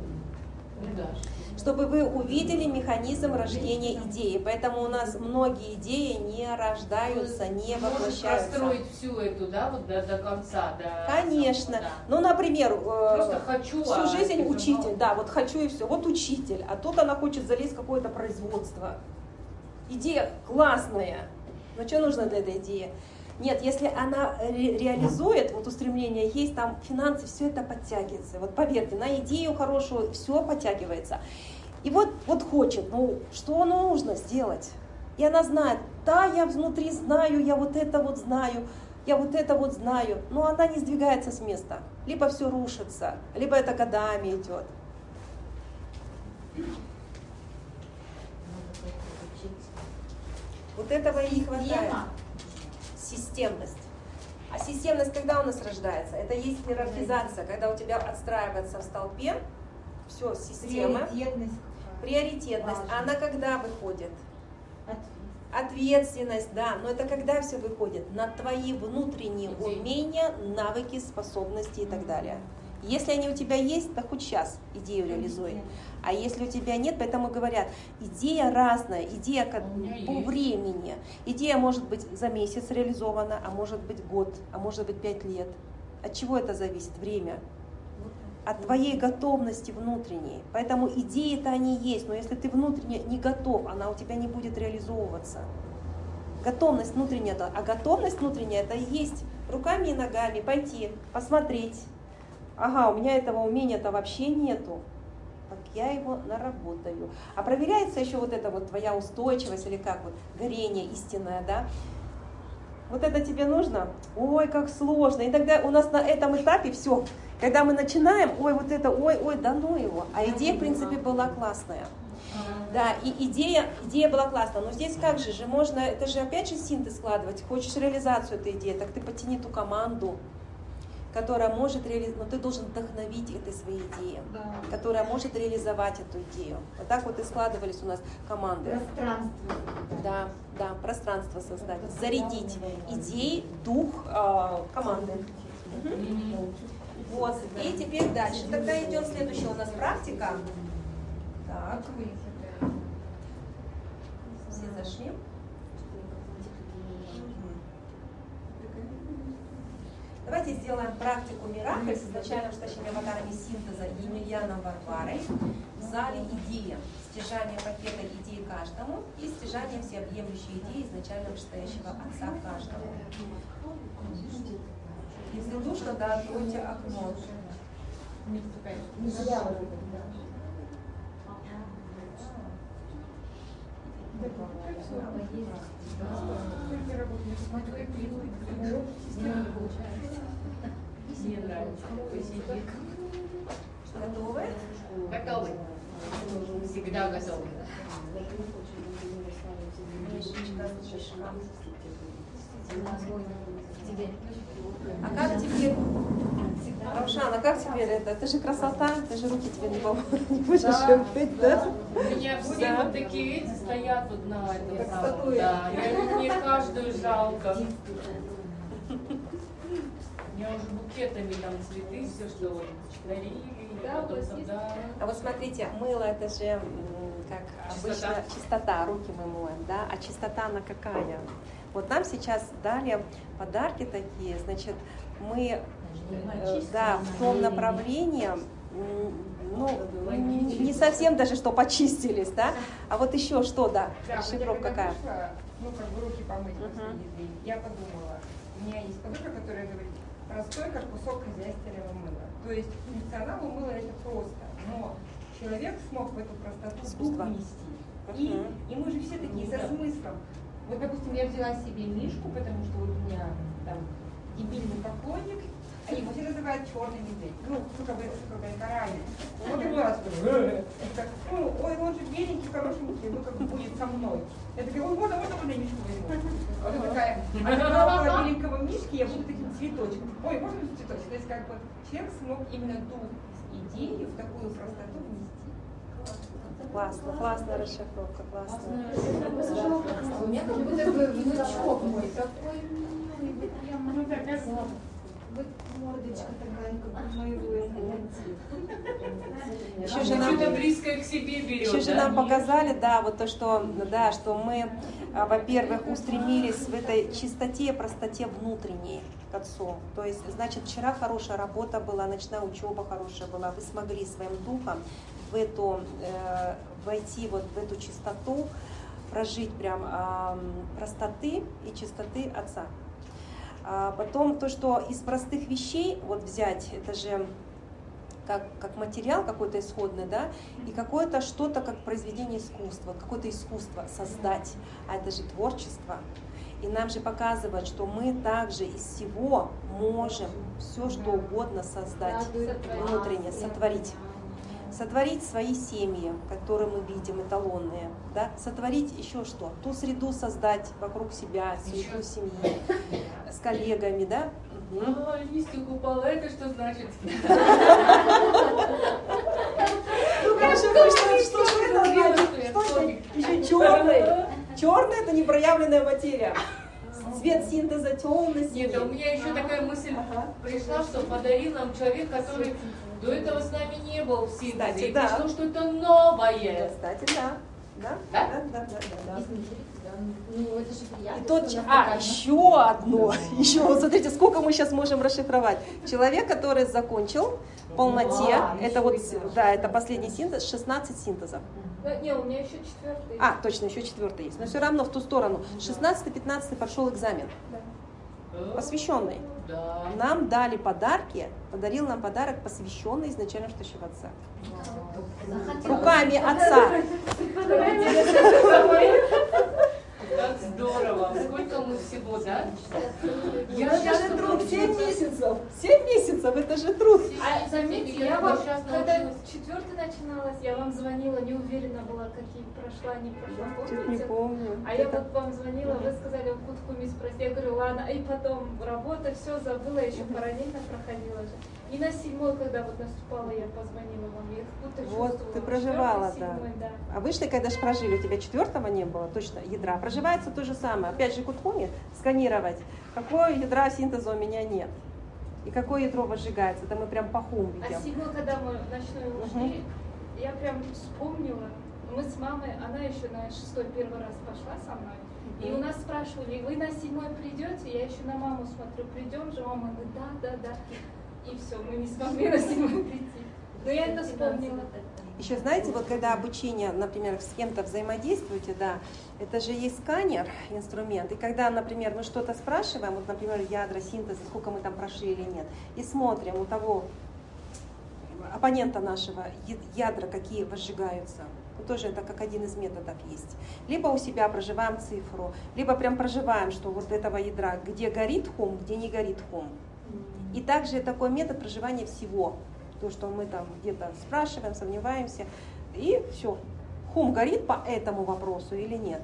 чтобы вы увидели механизм рождения идеи. Поэтому у нас многие идеи не рождаются, не
Можешь
воплощаются.
простроить всю эту, да, вот до конца.
Конечно.
Да.
Ну, например,
Просто хочу,
всю жизнь
это же
учитель,
мало.
да, вот хочу и все. Вот учитель, а тут она хочет залезть в какое-то производство. Идея классная, но что нужно для этой идеи? Нет, если она реализует, вот устремление есть, там финансы, все это подтягивается. Вот поверьте, на идею хорошую все подтягивается. И вот хочет, ну что нужно сделать? И она знает, да, я внутри знаю, я вот это вот знаю, я вот это вот знаю, но она не сдвигается с места. Либо все рушится, либо это годами идет. Вот этого и не хватает.
Система.
Системность. А системность когда у нас рождается? Это есть иерархизация, когда у тебя отстраивается в столпе все, система,
Приоритетность.
приоритетность. А она когда выходит?
Ответственность.
Ответственность, да, но это когда все выходит? На твои внутренние
Идеи.
умения, навыки, способности и так далее. Если они у тебя есть, то хоть сейчас идею реализуй. А если у тебя нет, поэтому говорят, идея разная, идея по времени. Идея может быть за месяц реализована, а может быть год, а может быть 5 лет. От чего это зависит? Время. От твоей готовности внутренней. Поэтому идеи-то они есть, но если ты внутренне не готов, она у тебя не будет реализовываться. Готовность внутренняя, а готовность внутренняя это и есть руками и ногами пойти, посмотреть. Ага, у меня этого умения-то вообще нету. Так я его наработаю. А проверяется еще вот эта вот твоя устойчивость или как вот горение истинное, да? Вот это тебе нужно? Ой, как сложно. И тогда у нас на этом этапе все. Когда мы начинаем, ой, вот это, ой, да ну его. А идея, в принципе, была классная. Да, и идея была классная. Но здесь как же можно, это же опять же синтез складывать. Хочешь реализацию этой идеи, так ты потяни ту команду, которая может реализовать, но ты должен вдохновить этой своей идеей, которая может реализовать эту идею. Вот так вот и складывались у нас команды.
Пространство.
Да, пространство создать, зарядить идеей, дух команды. Вот, и теперь дальше. Тогда идет следующая у нас практика. Так, все зашли. Давайте сделаем практику Миракл с изначальным штащими аватарами синтеза Емельяном Варварой в зале идея. Стяжание пакета идей каждому и стяжание всеобъемлющей идеи изначального стоящего отца каждому. Если душно, да, откройте окно.
Только работаю, смотрю,
Мне нравится. Посидит.
Готовы?
Готовы. Всегда готовы.
А как теперь? Равшан, а как теперь это? Это же красота, ты же руки тебе не будешь быть, да?
У меня все
Да.
вот такие эти стоят вот на этом
Как
самом.
статуи.
Да, мне каждую жалко. Мне уже букетами там цветы, все что вот дарили,
Да,
потом
вот есть.
да.
А вот смотрите, мыло это же как
Чистота.
обычно чистота, руки мы моем, да? А чистота она какая? Вот нам сейчас дали подарки такие, значит, мы да, в том направлении, ну, не совсем даже, что почистились, да? А вот еще что, да,
Да, вот я
расшифровка
когда
какая?
вышла, ну, как бы руки помыть
Мгм.
последний день, я подумала, у меня есть подруга, которая говорит, простой, как кусок хозяйственного мыла. То есть функционал у мыла это просто, но человек смог в эту простоту дух
Искусство.
внести.
Мгм.
И мы же все такие со смыслом. Вот, допустим, я взяла себе мишку, потому что вот у меня там дебильный поклонник, а его все называют черный медведь. Ну, как бы это ранее. Вот и раз, ну, ой, он же беленький, хорошенький, ну как бы будет со мной. Я такая, ой, можно я мишку возьму? Она такая, а когда около беленького мишки я буду таким цветочком. Ой, можно цветочек? То есть как бы человек смог именно дух идеи в такую простоту внести.
Классно, классная расшифровка, классная.
У меня как будто бы внучок мой такой милый, вот прямо.
Ну, так, я знала.
Вот мордочка такая, как у моего.
Еще же нам,
Что-то близкое к себе берет.
еще же
да?
нам показали, да, вот то, что, да, что мы, во-первых, устремились в этой чистоте, простоте внутренней к Отцу. То есть, значит, вчера хорошая работа была, ночная учеба хорошая была, вы смогли своим духом в эту, войти вот в эту чистоту, прожить прям простоты и чистоты Отца. Потом то, что из простых вещей вот взять, это же как материал какой-то исходный, да, и какое-то что-то как произведение искусства, какое-то искусство создать, а это же творчество. И нам же показывают, что мы также из всего можем все, что угодно создать внутренне, сотворить. Сотворить свои семьи, которые мы видим, эталонные, да? Сотворить еще что? Ту среду создать вокруг себя, среду семьи, с коллегами, да?
А, листик упал, а это что значит?
Ну хорошо, что это значит? Еще черный. Черный это непроявленная материя. Цвет синтеза темный.
Нет, а у меня еще такая мысль пришла, что подарил нам человек, который до этого с нами не был в синтезе.
Кстати,
И
да.
пришло что-то новое.
Кстати, да. Да,
Да?
да.
Ну, это же приятно.
И тот,
что
еще одно, еще, вот смотрите, сколько мы сейчас можем расшифровать. Человек, который закончил в полноте, это вот, да, это последний синтез, 16 синтезов.
Не, у меня еще четвертый.
А, точно, еще 4 есть. Но все равно в ту сторону. 16-15 прошел экзамен, посвященный.
Да.
Нам дали подарки, подарил нам подарок, посвященный изначально Штащего Отца. Руками Отца.
Как здорово. Сколько мы всего, да? Я
Это
сейчас
же труд, 7 месяцев. 7 месяцев, это же труд.
А заметьте, я
Я
вам,
сейчас
когда
научилась.
четвертый начиналась, я вам звонила, не уверена была, какие прошла, не прошла,
Чуть не
помните?
помню.
А я вот вам звонила, вы сказали, в Куткуми спросили, я говорю, ладно, и потом работа, все забыла, еще параллельно проходила же. И на 7-й, когда вот наступала, я позвонила вам, я как будто
Вот,
чувствовала.
ты проживала,
4-й,
да.
7-й, да.
А вышли, когда же прожили, у тебя 4-го не было, точно, ядра. Проживается то же самое. Опять же, Куткуми сканировать, какое ядра синтеза у меня нет. И какое ядро возжигается. Это мы прям по хум
А
видим.
7-й, когда мы ночной ушли, я прям вспомнила, мы с мамой, она еще на 6-й первый раз пошла со мной. И у нас спрашивали, вы на 7-й придете? Я еще на маму смотрю, придем же? Мама говорит, да. И все, мы не смогли на 7-й прийти. Но я это вспомнила.
Еще знаете, вот когда обучение, например, с кем-то взаимодействуете, да, это же есть сканер, инструмент, и когда, например, мы что-то спрашиваем, вот, например, ядра, синтеза, сколько мы там прошли или нет, и смотрим у того оппонента нашего, ядра какие возжигаются, Ну, тоже это как один из методов есть. Либо у себя проживаем цифру, либо прям проживаем, что вот этого ядра, где горит хум, где не горит хум. И также такой метод проживания всего. То, что мы там где-то спрашиваем, сомневаемся, и все. Хум горит по этому вопросу или нет?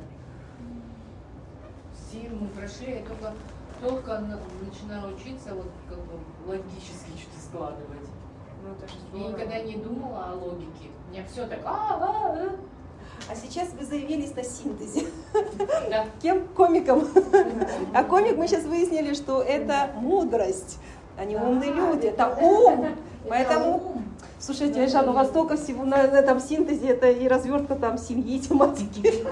Все мы прошли, я только начинала учиться вот как бы логически что-то складывать.
Ну, это же
Я
здорово.
никогда не думала о логике. У меня все так.
А сейчас вы заявились на синтезе.
Да.
Кем? Комиком. А комик мы сейчас выяснили, что это мудрость. Они умные люди, это ум. Поэтому, слушайте, Айжан, у вас столько всего на этом синтезе, это и развертка там семьи, тематики.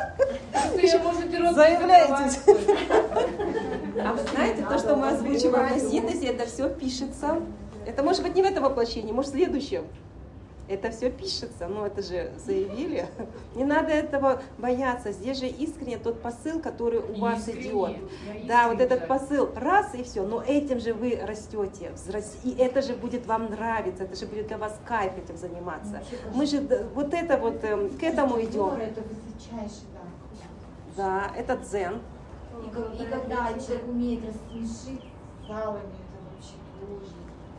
Заявляйтесь. А вы знаете, то, что мы озвучиваем на синтезе, это все пишется. Это может быть не в этом воплощении, может в следующем. Это все пишется, но это же заявили. Не надо этого бояться. Здесь же искренне тот посыл, который у вас идет. Да, вот этот посыл, раз и все. Но этим же вы растете. И это же будет вам нравиться, это же будет для вас кайф этим заниматься. Мы же вот это вот к этому идем.
Это высочайший дар.
Да, это дзен.
И когда человек умеет рассмешить салами, это вообще тоже.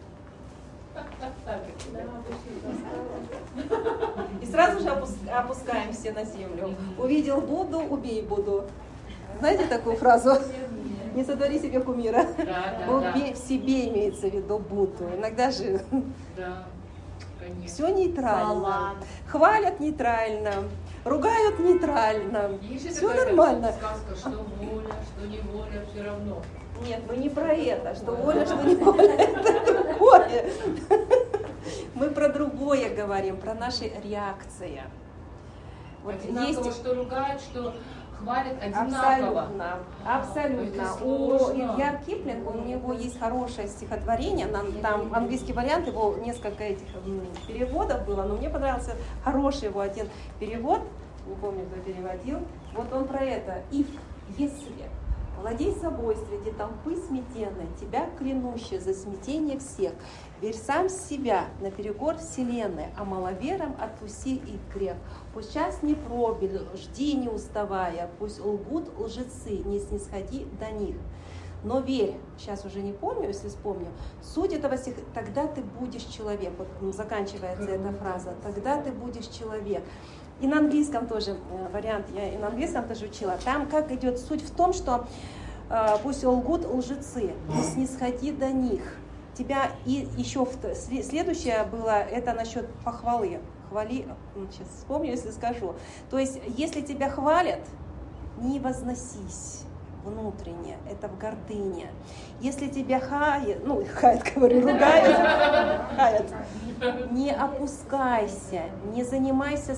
И сразу же опускаемся на землю. Увидел Будду, убей Будду. Знаете такую фразу? Не сотвори себе кумира. Убей в себе, имеется в виду Будду. Иногда же все нейтрально. Хвалят нейтрально, ругают нейтрально. Все нормально.
Сказка, что воля, что не воля, все равно.
Нет, мы не про это, что воля, что не воля, это другое. Мы про другое говорим, про наши реакции. Вот
Одинаково,
есть...
что ругают, что хвалят, одинаково.
Абсолютно. У Илья Киплинга, у него есть хорошее стихотворение, там английский вариант, его несколько этих переводов было, но мне понравился хороший его один перевод, не помню, кто переводил. Вот он про это. Если владей собой среди толпы сметенной, тебя клянуще за смятение всех. Верь сам в себя наперекор вселенной, а маловерам отпусти их грех. Пусть час не пробил, жди не уставая, пусть лгут лжецы, не снисходи до них. Но верь, сейчас уже не помню, если вспомню, суть этого стиха, тогда ты будешь человек. Вот заканчивается эта фраза, тогда ты будешь человек. И на английском тоже вариант, я и на английском тоже учила. Там как идет суть в том, что пусть лгут лжецы, не снисходи до них. Тебя и еще следующее было, это насчет похвалы. Хвали, сейчас вспомню, если скажу. То есть, если тебя хвалят, не возносись внутренне, это в гордыне. Если тебя ругают, не опускайся, не занимайся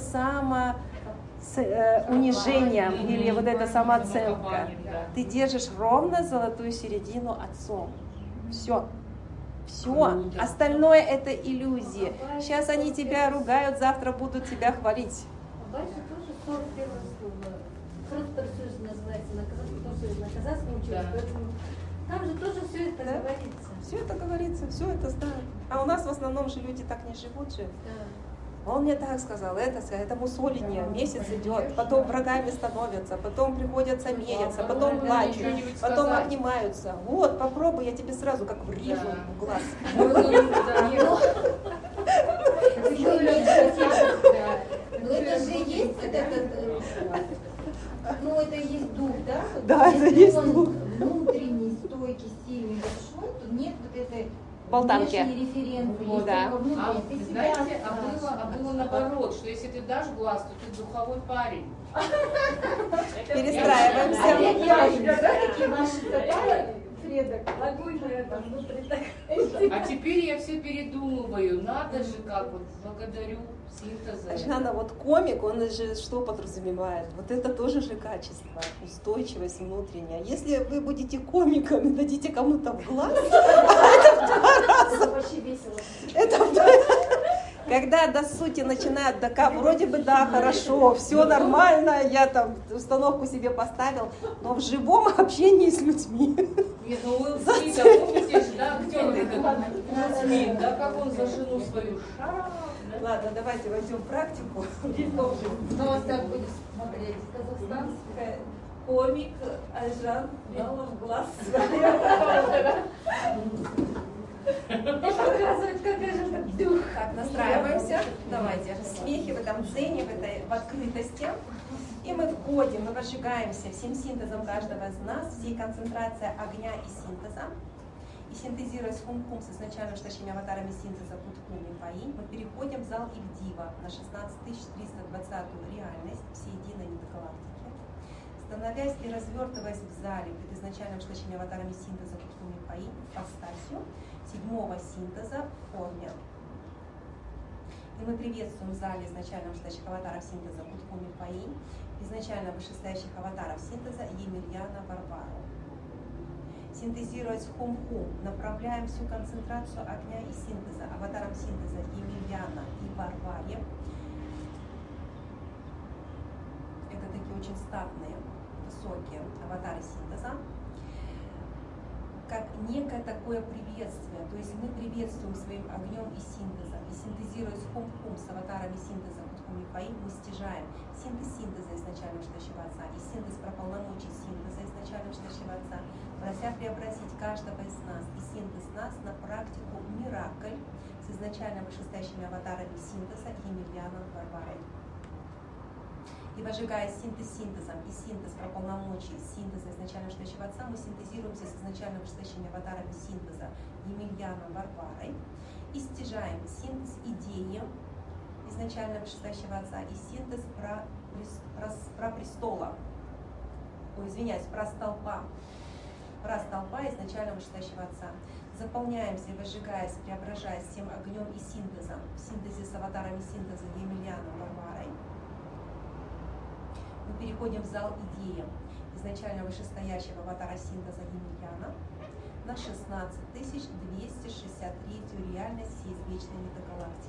унижением или вот эта самооценка. Ты держишь ровно золотую середину отцом. Все. Все. Остальное это иллюзии. Сейчас они тебя ругают, завтра будут тебя хвалить.
Дальше тоже 41 слово. Хрустперсюз называется, на казахском училась, поэтому там же тоже все это говорится.
Все это говорится, все это знают. А у нас в основном же люди так не живут же.
Да.
Он мне так сказал, это мусоление, месяц идет, потом врагами становятся, потом приходится мериться, потом плачут, потом обнимаются. Вот, попробуй, я тебе сразу как врежу в глаз.
Ну это же есть вот этот, ну это и есть дух, да?
Да, это
если
есть
он
дух.
внутренний, стойкий, сильный, большой, то нет вот этой
болтанки.
внешней референции, есть
Да.
только внутренний.
А
Ты себя
знаете,
оставишь.
а было наоборот, что если ты дашь глаз, то ты духовой парень.
Перестраиваемся.
Такие наши татары, предок.
Огонь там внутри так.
А теперь я все передумываю. Надо же как вот, благодарю синтеза.
Жанна, вот комик, он же что подразумевает? Вот это тоже же качество, устойчивость внутренняя. Если вы будете комиком и дадите кому-то в глаз,
Это вообще весело.
когда до сути начинают докапывать, вроде бы да, хорошо, все нормально, я там установку себе поставил, но в живом общении с людьми.
Нет, ну Уилл Смит, помните же, да, актер этот, Уилл Смит, да, как он за жену свою шарам, да?
Ладно, давайте возьмем практику.
Снова так будешь смотреть.
Казахстанская комик Айжан дала в глаз.
Показывать, какая же это дух.
Так, настраиваемся. Давайте. В смехе, в этом дзене, в открытости. И мы входим, мы возжигаемся всем синтезом каждого из нас, всей концентрацией огня и синтеза. И синтезируя с хум-хум с изначально штащими аватарами синтеза Будхум и Паинь, мы переходим в зал Ивдива на 16320 реальность всеединой метагалактики. Становясь и развертываясь в зале пред изначальным штащими аватарами синтеза Будхум и Паинь в постасью седьмого синтеза в форме. И мы приветствуем в зале изначально вышестоящих аватаров синтеза Будхум и Паинь, изначально вышестоящих аватаров синтеза Емельяна Варвару. Синтезируясь хум-хум, направляем всю концентрацию огня и синтеза аватаром синтеза Емельяна и Варваре. Это такие очень статные, высокие аватары синтеза. Как некое такое приветствие, то есть мы приветствуем своим огнем и синтезом, и синтезируя с хум-хум с аватарами синтеза Будхум и Паинь, мы стяжаем синтеза изначально вышестоящего Отца и синтез про полномочий синтеза изначально вышестоящего Отца, прося преобразить каждого из нас и синтез нас на практику миракль с изначально вышестоящими аватарами синтеза Емельяном Варварой. И возжигая синтез синтезом и синтез про полномочий синтеза изначально вышестоящего Отца, мы синтезируемся с изначально вышестоящими аватарами синтеза Емельяном Варварой и стяжаем синтез идеи изначально вышестоящего Отца и синтез про престола, про столпа изначально вышестоящего Отца. Заполняемся и возжигаясь, преображаясь всем огнем и синтезом в синтезе с аватарами синтеза Емельяном Варварой. Мы переходим в зал идеи изначально вышестоящего аватара синтеза Емельяна на 16263 реальность всей извечной метагалактики.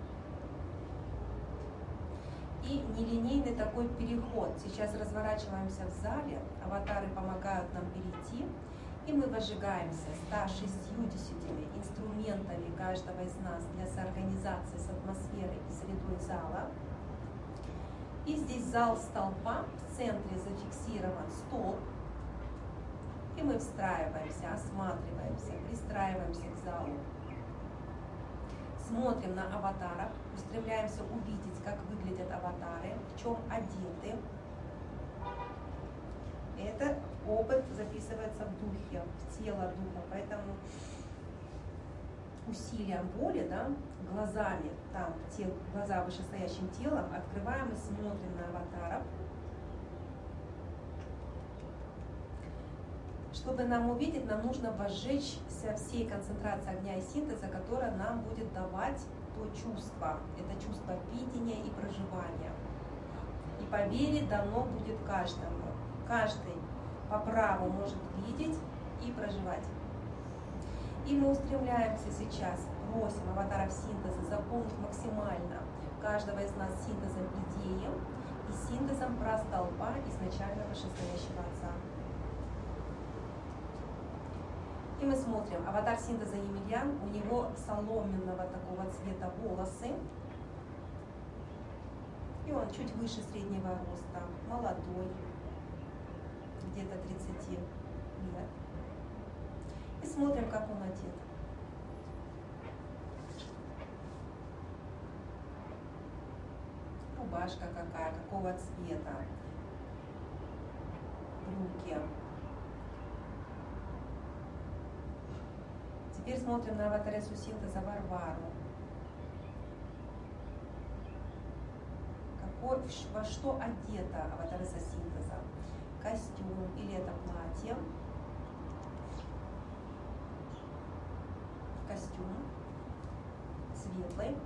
И нелинейный такой переход. Сейчас разворачиваемся в зале, аватары помогают нам перейти, и мы возжигаемся 160 инструментами каждого из нас для соорганизации с атмосферой и средой зала. И здесь зал столпа, в центре зафиксирован столб, и мы встраиваемся, осматриваемся, пристраиваемся к залу. Смотрим на аватаров, устремляемся увидеть, как выглядят аватары, в чем одеты. Это опыт записывается в духе, в тело духа, поэтому усилием воли, да, глазами, там, глаза вышестоящим телом, открываем и смотрим на аватаров. Чтобы нам увидеть, нам нужно возжечься всей концентрацией огня и синтеза, которая нам будет давать то чувство. Это чувство видения и проживания. И по вере дано будет каждому. Каждый по праву может видеть и проживать. И мы устремляемся сейчас, просим аватаров синтеза заполнить максимально каждого из нас синтезом идеи и синтезом про столпа изначально вышестоящего Отца. И мы смотрим, аватар синтеза Емельян, у него соломенного такого цвета волосы, и он чуть выше среднего роста, молодой, где-то 30 лет. И смотрим, как он одет. Рубашка какая, какого цвета, брюки. Теперь смотрим на аватаресу синтеза Варвару. Во что одета аватареса синтеза? Костюм или это платье? Костюм светлый.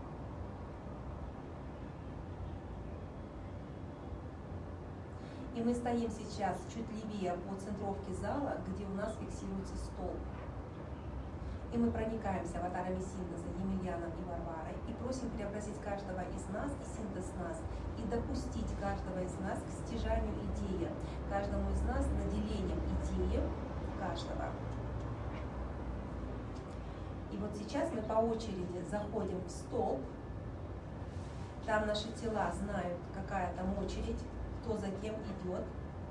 И мы стоим сейчас чуть левее по центровке зала, где у нас фиксируется стол. И мы проникаемся аватарами синтеза Емельяном и Варварой и просим преобразить каждого из нас и синтез нас, и допустить каждого из нас к стяжанию идеи, каждому из нас наделением идеи каждого. И вот сейчас мы по очереди заходим в столб. Там наши тела знают, какая там очередь, кто за кем идет.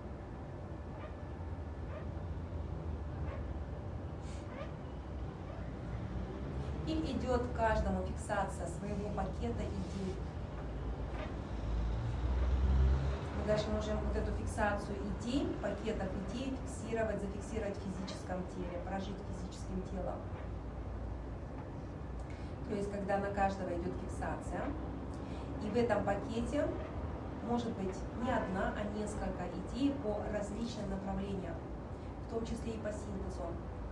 И идет каждому фиксация своего пакета идей. Мы дальше можем вот эту фиксацию идей, пакетов идей фиксировать, зафиксировать в физическом теле, прожить физическим телом. То есть, когда на каждого идет фиксация, и в этом пакете может быть не одна, а несколько идей по различным направлениям, в том числе и по синтезу.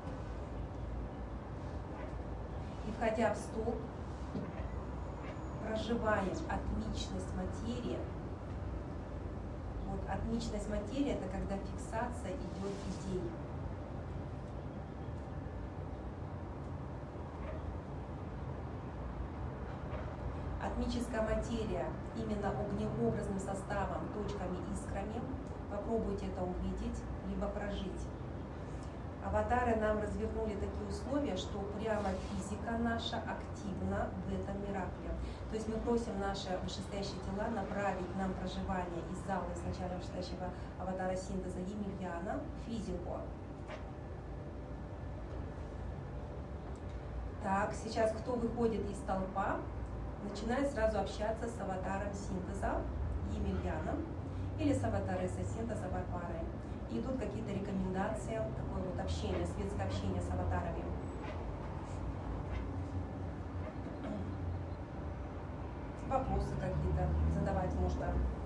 И входя в столб, проживаем атмичность материи. Вот атмичность материи — это когда фиксация идет идей. Атмическая материя именно огнеобразным составом, точками, искрами. Попробуйте это увидеть, либо прожить. Аватары нам развернули такие условия, что прямо физика наша активна в этом миракле. То есть мы просим наши вышестоящие тела направить нам проживание из зала изначально вышестоящего аватара синтеза Емельяна в физику. Так, сейчас кто выходит из толпа, начинает сразу общаться с аватаром синтеза Емельяном или с аватаресой синтеза Варварой. И идут какие-то рекомендации, такое вот общение, светское общение с аватарами. Вопросы какие-то задавать можно.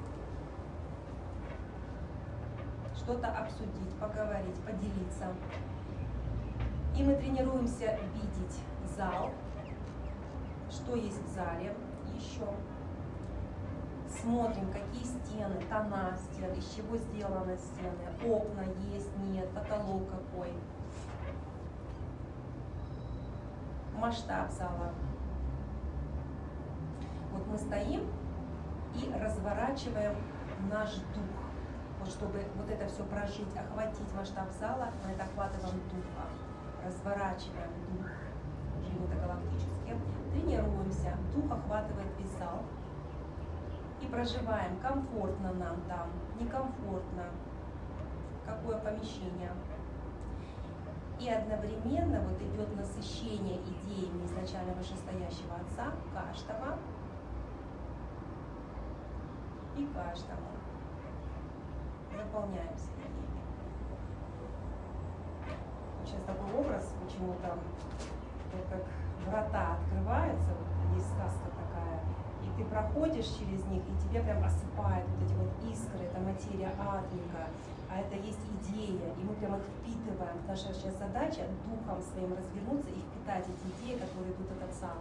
Что-то обсудить, поговорить, поделиться. И мы тренируемся видеть зал, что есть в зале еще. Смотрим, какие стены, тона стен, из чего сделаны стены, окна есть, нет, потолок какой. Масштаб зала. Вот мы стоим и разворачиваем наш дух. Вот чтобы вот это все прожить, охватить масштаб зала, мы это охватываем духа. Разворачиваем дух, уже метагалактически. Тренируемся, дух охватывает весь зал. И проживаем, комфортно нам там, некомфортно, какое помещение. И одновременно вот идет насыщение идеями изначально вышестоящего Отца каждого и каждому. Заполняемся ими. Сейчас такой образ почему-то, вот как врата открываются, вот есть сказка такая, и ты проходишь через них, и тебе прям осыпают вот эти вот искры, это материя атмика, а это есть идея, и мы прям их впитываем. Наша сейчас задача духом своим развернуться и впитать эти идеи, которые идут от Отца.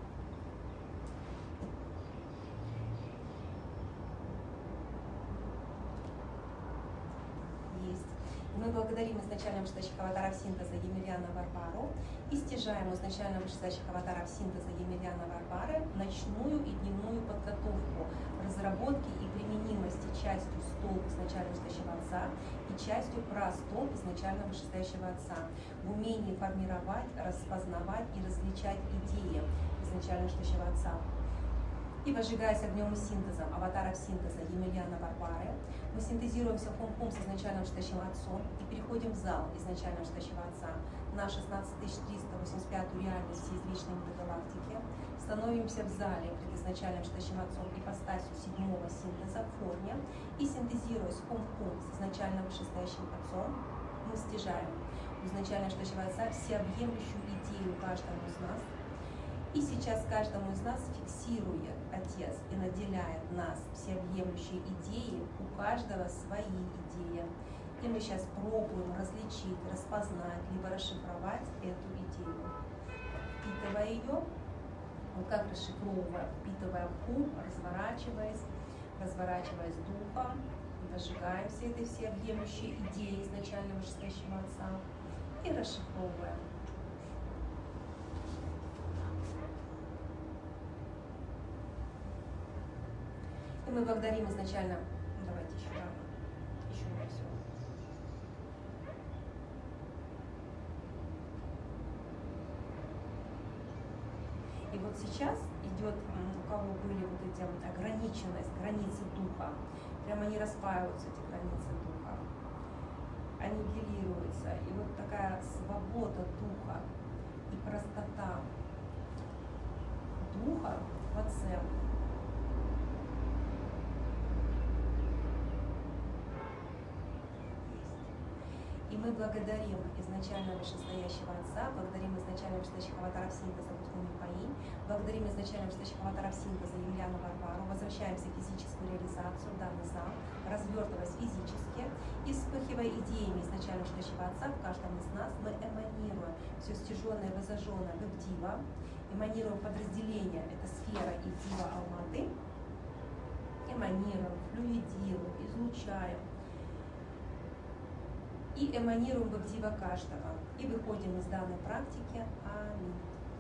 Есть. Мы благодарим изначально вышестоящих аватаров синтеза Емельяна Варвару и стяжаем у изначально вышестоящих аватаров синтеза Емельяна Варвары ночную и дневную подготовку, разработки и применимости частью столб изначально вышестоящего Отца и частью прастолб изначально вышестоящего Отца, в умении формировать, распознавать и различать идеи изначально вышестоящего Отца. И возжигаясь огнем и синтезом аватаров синтеза Емельяна Варвары, мы синтезируемся в хом-хом с изначально вышестоящим Отцом и переходим в зал изначально вышестоящего Отца на 16385 реальность всей извечной метагалактики, становимся в зале пред изначально вышестоящим Отцом ипостасью седьмого синтеза в форме и синтезируясь хом-хом с изначально вышестоящим Отцом, мы стяжаем у изначально вышестоящего Отца всеобъемлющую идею каждому из нас. И сейчас каждому из нас фиксирует Отец и наделяет нас всеобъемлющей идеей, у каждого свои идеи. И мы сейчас пробуем различить, распознать, либо расшифровать эту идею. Впитывая ее, вот как расшифровывая, впитывая в ум, разворачиваясь духом, возжигаемся этой всеобъемлющей идеей изначально вышестоящего Отца и расшифровываем. И мы благодарим изначально, давайте еще рано, еще не все. И вот сейчас идет, у кого были вот эти ограниченность, границы духа, прямо они распаиваются, эти границы духа, аннигилируются. И вот такая свобода духа и простота духа в Отце. И мы благодарим изначально вышестоящего Отца, благодарим изначально вышестоящих аватаров синтеза Бхутани Паи, благодарим изначально вышестоящих аватаров синтеза Юлиану Варвару, возвращаемся в физическую реализацию, в данный зал, развертываясь физически и вспыхивая идеями изначально вышестоящего Отца в каждом из нас, мы эманируем все стяженное, возожженное в Ивдива, эманируем подразделение, это сфера Ивдива Алматы, эманируем, флюидируем, излучаем, и эманируем в Ивдива каждого. И выходим из данной практики. Аминь.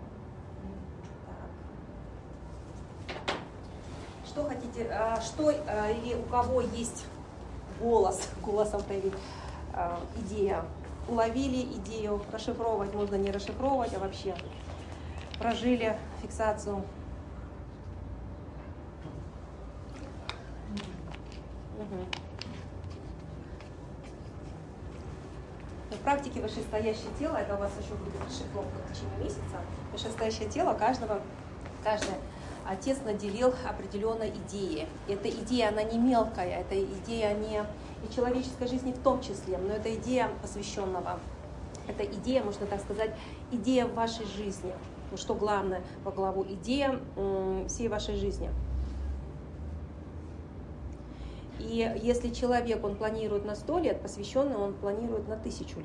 Так. Что хотите, или у кого есть голосом проявить идея? Уловили идею, расшифровывать можно не расшифровывать, а вообще прожили фиксацию. Угу. В практике вышестоящее тело, это у вас еще будет расшифровка в течение месяца, вышестоящее тело каждый отец наделил определенной идеей. Эта идея, она не мелкая, эта идея не и человеческой жизни в том числе, но это идея посвященного. Это идея, можно так сказать, идея в вашей жизни. Ну, что главное во главу, идея всей вашей жизни. И если человек, он планирует на 100 лет, посвященный, он планирует на 1000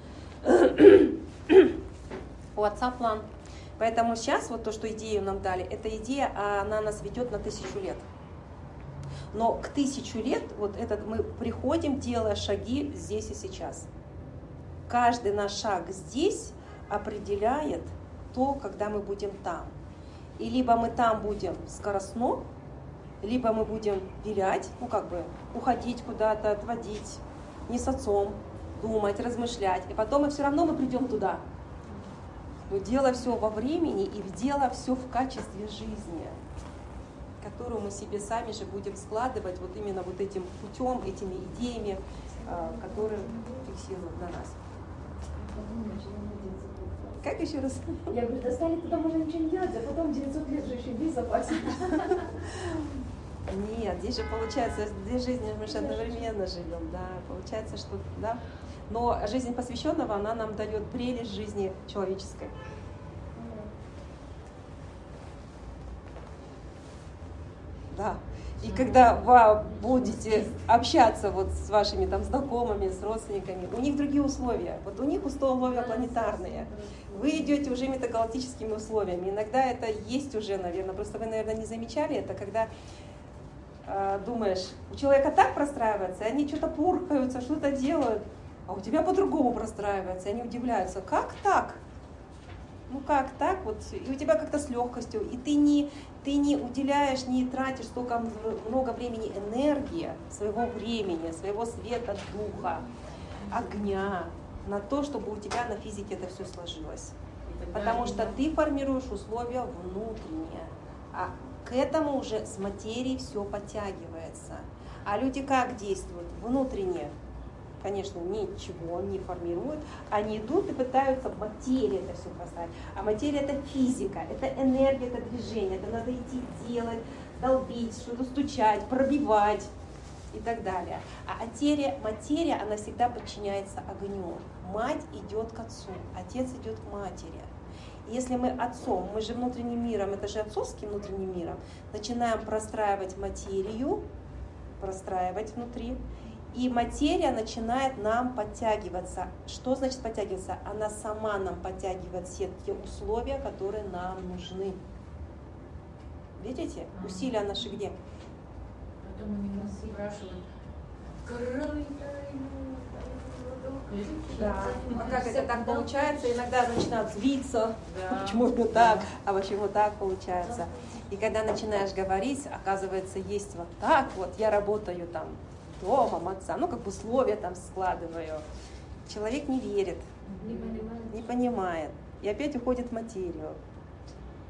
лет. У Отца план. Поэтому сейчас вот то, что идею нам дали, эта идея, она нас ведет на 1000 лет. Но к 1000 лет вот этот мы приходим, делая шаги здесь и сейчас. Каждый наш шаг здесь определяет то, когда мы будем там. И либо мы там будем скоростно, либо мы будем вилять, уходить куда-то, отводить, не с отцом, думать, размышлять. И потом все равно мы придем туда. Но дело все во времени и дело все в качестве жизни, которую мы себе сами же будем складывать вот именно вот этим путем, этими идеями, которые фиксируют на нас. Как еще раз?
Я говорю, достали, туда можно ничего не делать, а потом 900 лет же еще в запасе.
Нет, здесь же получается, две жизни мы же одновременно живем, да, получается, что, да. Но жизнь посвященного, она нам дает прелесть жизни человеческой. Да. И когда вы будете общаться вот с вашими там знакомыми, с родственниками, у них другие условия. Вот у них условия планетарные. Вы идете уже метагалактическими условиями. Иногда это есть уже, наверное, просто вы, наверное, не замечали это, когда думаешь, у человека так простраивается, и они что-то пуркаются, что-то делают, а у тебя по-другому простраивается, и они удивляются, как так? Ну как так? Вот, и у тебя как-то с легкостью, и ты не уделяешь, не тратишь столько много времени, энергии, своего времени, своего света, духа, огня, на то, чтобы у тебя на физике это все сложилось. Потому что ты формируешь условия внутренние, а к этому уже с материей все подтягивается. А люди как действуют? Внутренне, конечно, ничего не формируют, они идут и пытаются в материи это все поставить. А материя — это физика, это энергия, это движение, это надо идти делать, долбить, что-то стучать, пробивать и так далее. А материя, она всегда подчиняется огню. Мать идет к отцу, отец идет к матери. Если мы отцом, мы же внутренним миром, это же отцовским внутренним миром, начинаем простраивать материю, простраивать внутри, и материя начинает нам подтягиваться. Что значит подтягиваться? Она сама нам подтягивает все те условия, которые нам нужны. Видите? Усилия наши где?
Потом они нас спрашивают,
да. А как это так получается? Иногда начинают злиться, почему так, а почему так получается. И когда начинаешь говорить, оказывается, есть вот так вот, я работаю там домом отца, условия там складываю. Человек не верит, не понимает. И опять уходит в материю.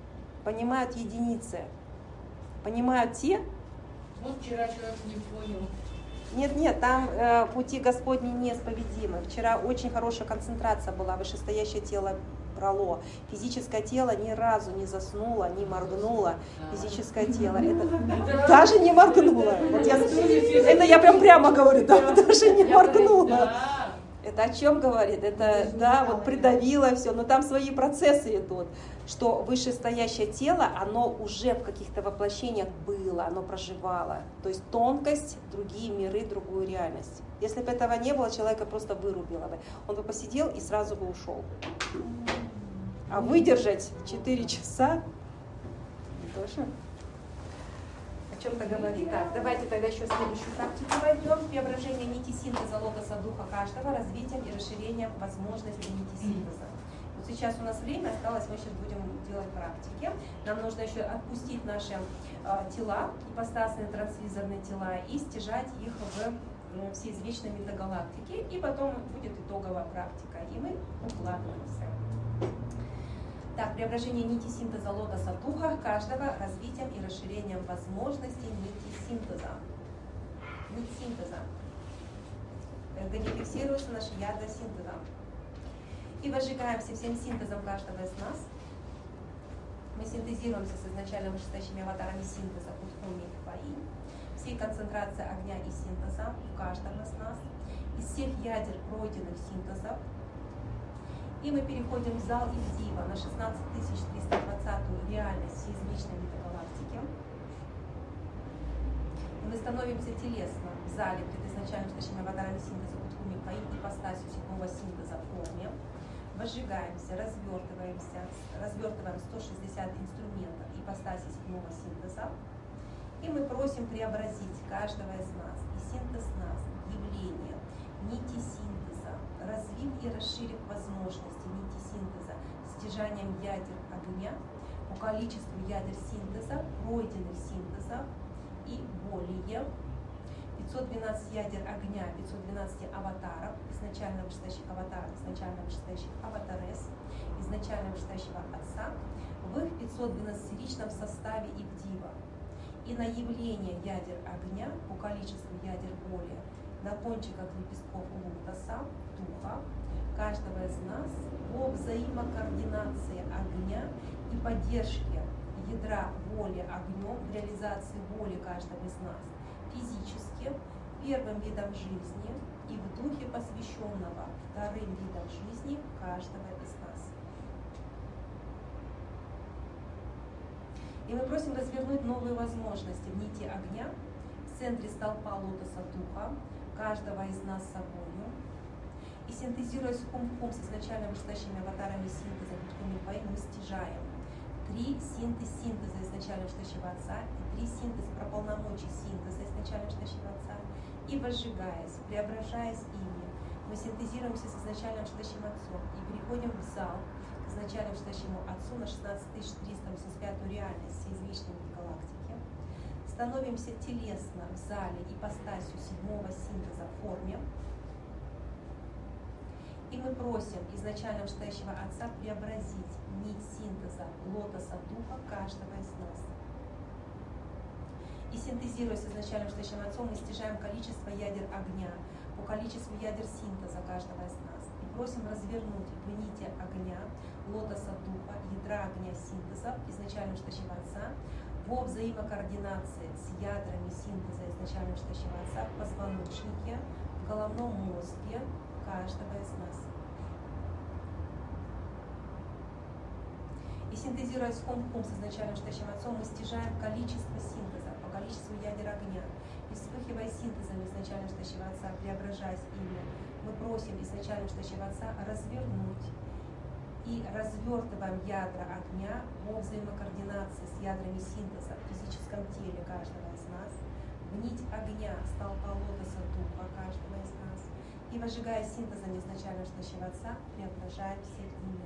понимают единицы, понимают те.
Вот вчера человек не понял.
Нет, там пути Господни неисповедимы. Вчера очень хорошая концентрация была, вышестоящее тело брало. Физическое тело ни разу не заснуло, не моргнуло. Физическое тело это даже не моргнуло. Вот это я прямо говорю, да, даже не моргнуло. Это о чем говорит? Это, да, вот придавило все, но там свои процессы идут, что вышестоящее тело, оно уже в каких-то воплощениях было, оно проживало. То есть тонкость, другие миры, другую реальность. Если бы этого не было, человека просто вырубило бы. Он бы посидел и сразу бы ушел. А выдержать 4 часа тоже о чем-то говорит. Так, давайте тогда еще следующую практику возьмем. Преображение нити синтеза лотоса духа каждого, развитием и расширением возможностей нити синтеза. Вот сейчас у нас время осталось, мы сейчас будем делать практики. Нам нужно еще отпустить наши тела, ипостасные трансвизорные тела, и стяжать их в все извечные метагалактики. И потом будет итоговая практика. И мы укладываемся. Так, преображение нити синтеза лотоса духа каждого, развитием и расширением возможностей нити синтеза. Нить синтеза. Где фиксируются наши ядра синтеза. И возжигаемся всем синтезом каждого из нас. Мы синтезируемся с изначально вышестоящими аватарами синтеза Утхуми и Фаи. Всей концентрации огня и синтеза в каждом из нас. Из всех ядер пройденных синтезов. И мы переходим в зал и в Дива на 16320 реальность всеизвечной метагалактики. И мы становимся телесно в зале пред изначально вышестоящими аватарами синтеза Утхуми Фаи и ипостасью седьмого синтеза в форме. Возжигаемся, развертываем 160 инструментов ипостаси седьмого синтеза. И мы просим преобразить каждого из нас и синтез нас, явление, нити синтеза, развив и расширив возможности нити синтеза стяжанием ядер огня по количеству ядер синтеза, пройденных синтезов и более 512 ядер огня, 512 аватаров, изначально вышестоящих аватаров, изначально вышестоящих аватарес, изначально вышестоящего Отца, в их 512-личном составе и в Дива. И на явление ядер огня по количеству ядер боли на кончиках лепестков лотоса, духа, каждого из нас по взаимокоординации огня и поддержке ядра воли огнем в реализации воли каждого из нас физически, первым видом жизни и в духе посвященного вторым видом жизни каждого из нас. И мы просим развернуть новые возможности в нити огня в центре столпа лотоса духа каждого из нас собою. И синтезируя сухум-хум с изначально вышестоящими аватарами синтеза Утхуми Фаи, мы стяжаем 3 синтеза изначально вышестоящего Отца и 3 синтеза прополномочий синтеза изначально вышестоящего Отца. И возжигаясь, преображаясь ими, мы синтезируемся с изначально вышестоящим Отцом и переходим в зал к изначально вышестоящему Отцу на 16385 реальность всеизвечной галактики. Становимся телесно в зале ипостасью седьмого синтеза в форме. И мы просим изначально вышестоящего Отца преобразить нить синтеза лотоса духа каждого из нас. И синтезируя с изначально вышестоящим Отцом, мы стяжаем количество ядер огня по количеству ядер синтеза каждого из нас. И просим развернуть в нити огня лотоса духа, ядра огня синтеза изначально вышестоящего Отца во взаимокоординации с ядрами синтеза изначально вышестоящего Отца в позвоночнике, в головном мозге каждого из нас. И синтезируя с хум-хум с изначально вышестоящим Отцом, мы стяжаем количество синтеза по количеству ядер огня. И вспыхивая синтезом изначально вышестоящего Отца, преображаясь ими, мы просим изначально вышестоящего Отца развернуть и развертываем ядра огня во взаимокоординации с ядрами синтеза в физическом теле каждого из нас, в нить огня столпа лотоса духа каждого из нас, и возжигая синтезом изначально вышестоящего Отца, преображаем все ими.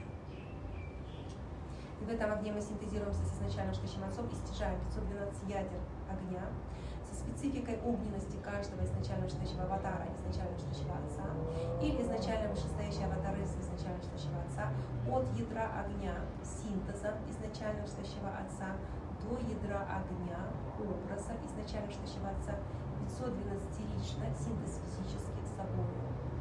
И в этом огне мы синтезируемся с изначально вышестоящим Отцом и стяжаем 512 ядер огня со спецификой огненности каждого изначально вышестоящего аватара, изначально вышестоящего Отца, или изначально вышестоящей аватарысы изначально вышестоящего Отца, от ядра огня синтеза изначально вышестоящего Отца до ядра огня образа изначально вышестоящего Отца, 512-рично синтез физических собой.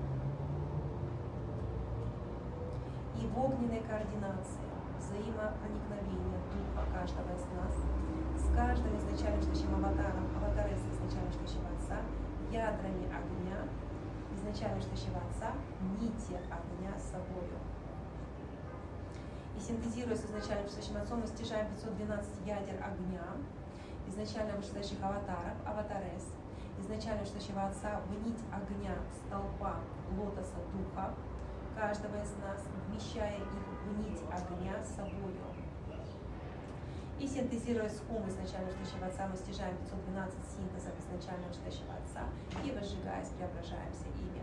И в огненной координации взаимопроникновения духа каждого из нас с каждым изначально вышестоящим аватаром, аватарой изначально вышестоящего Отца, ядрами огня, изначально вышестоящего Отца, нити огня с собою. И синтезируя с изначально вышестоящим Отцом, мы стяжаем 512 ядер огня, изначально вышестоящих аватаров, аватарес, изначально вышестоящего Отца в нить огня столпа лотоса духа каждого из нас, вмещая их в нить огня с собою. И синтезируя с ум изначально вышестоящего Отца, мы стяжаем 512 синтезов изначально вышестоящего Отца и, возжигаясь, преображаемся ими.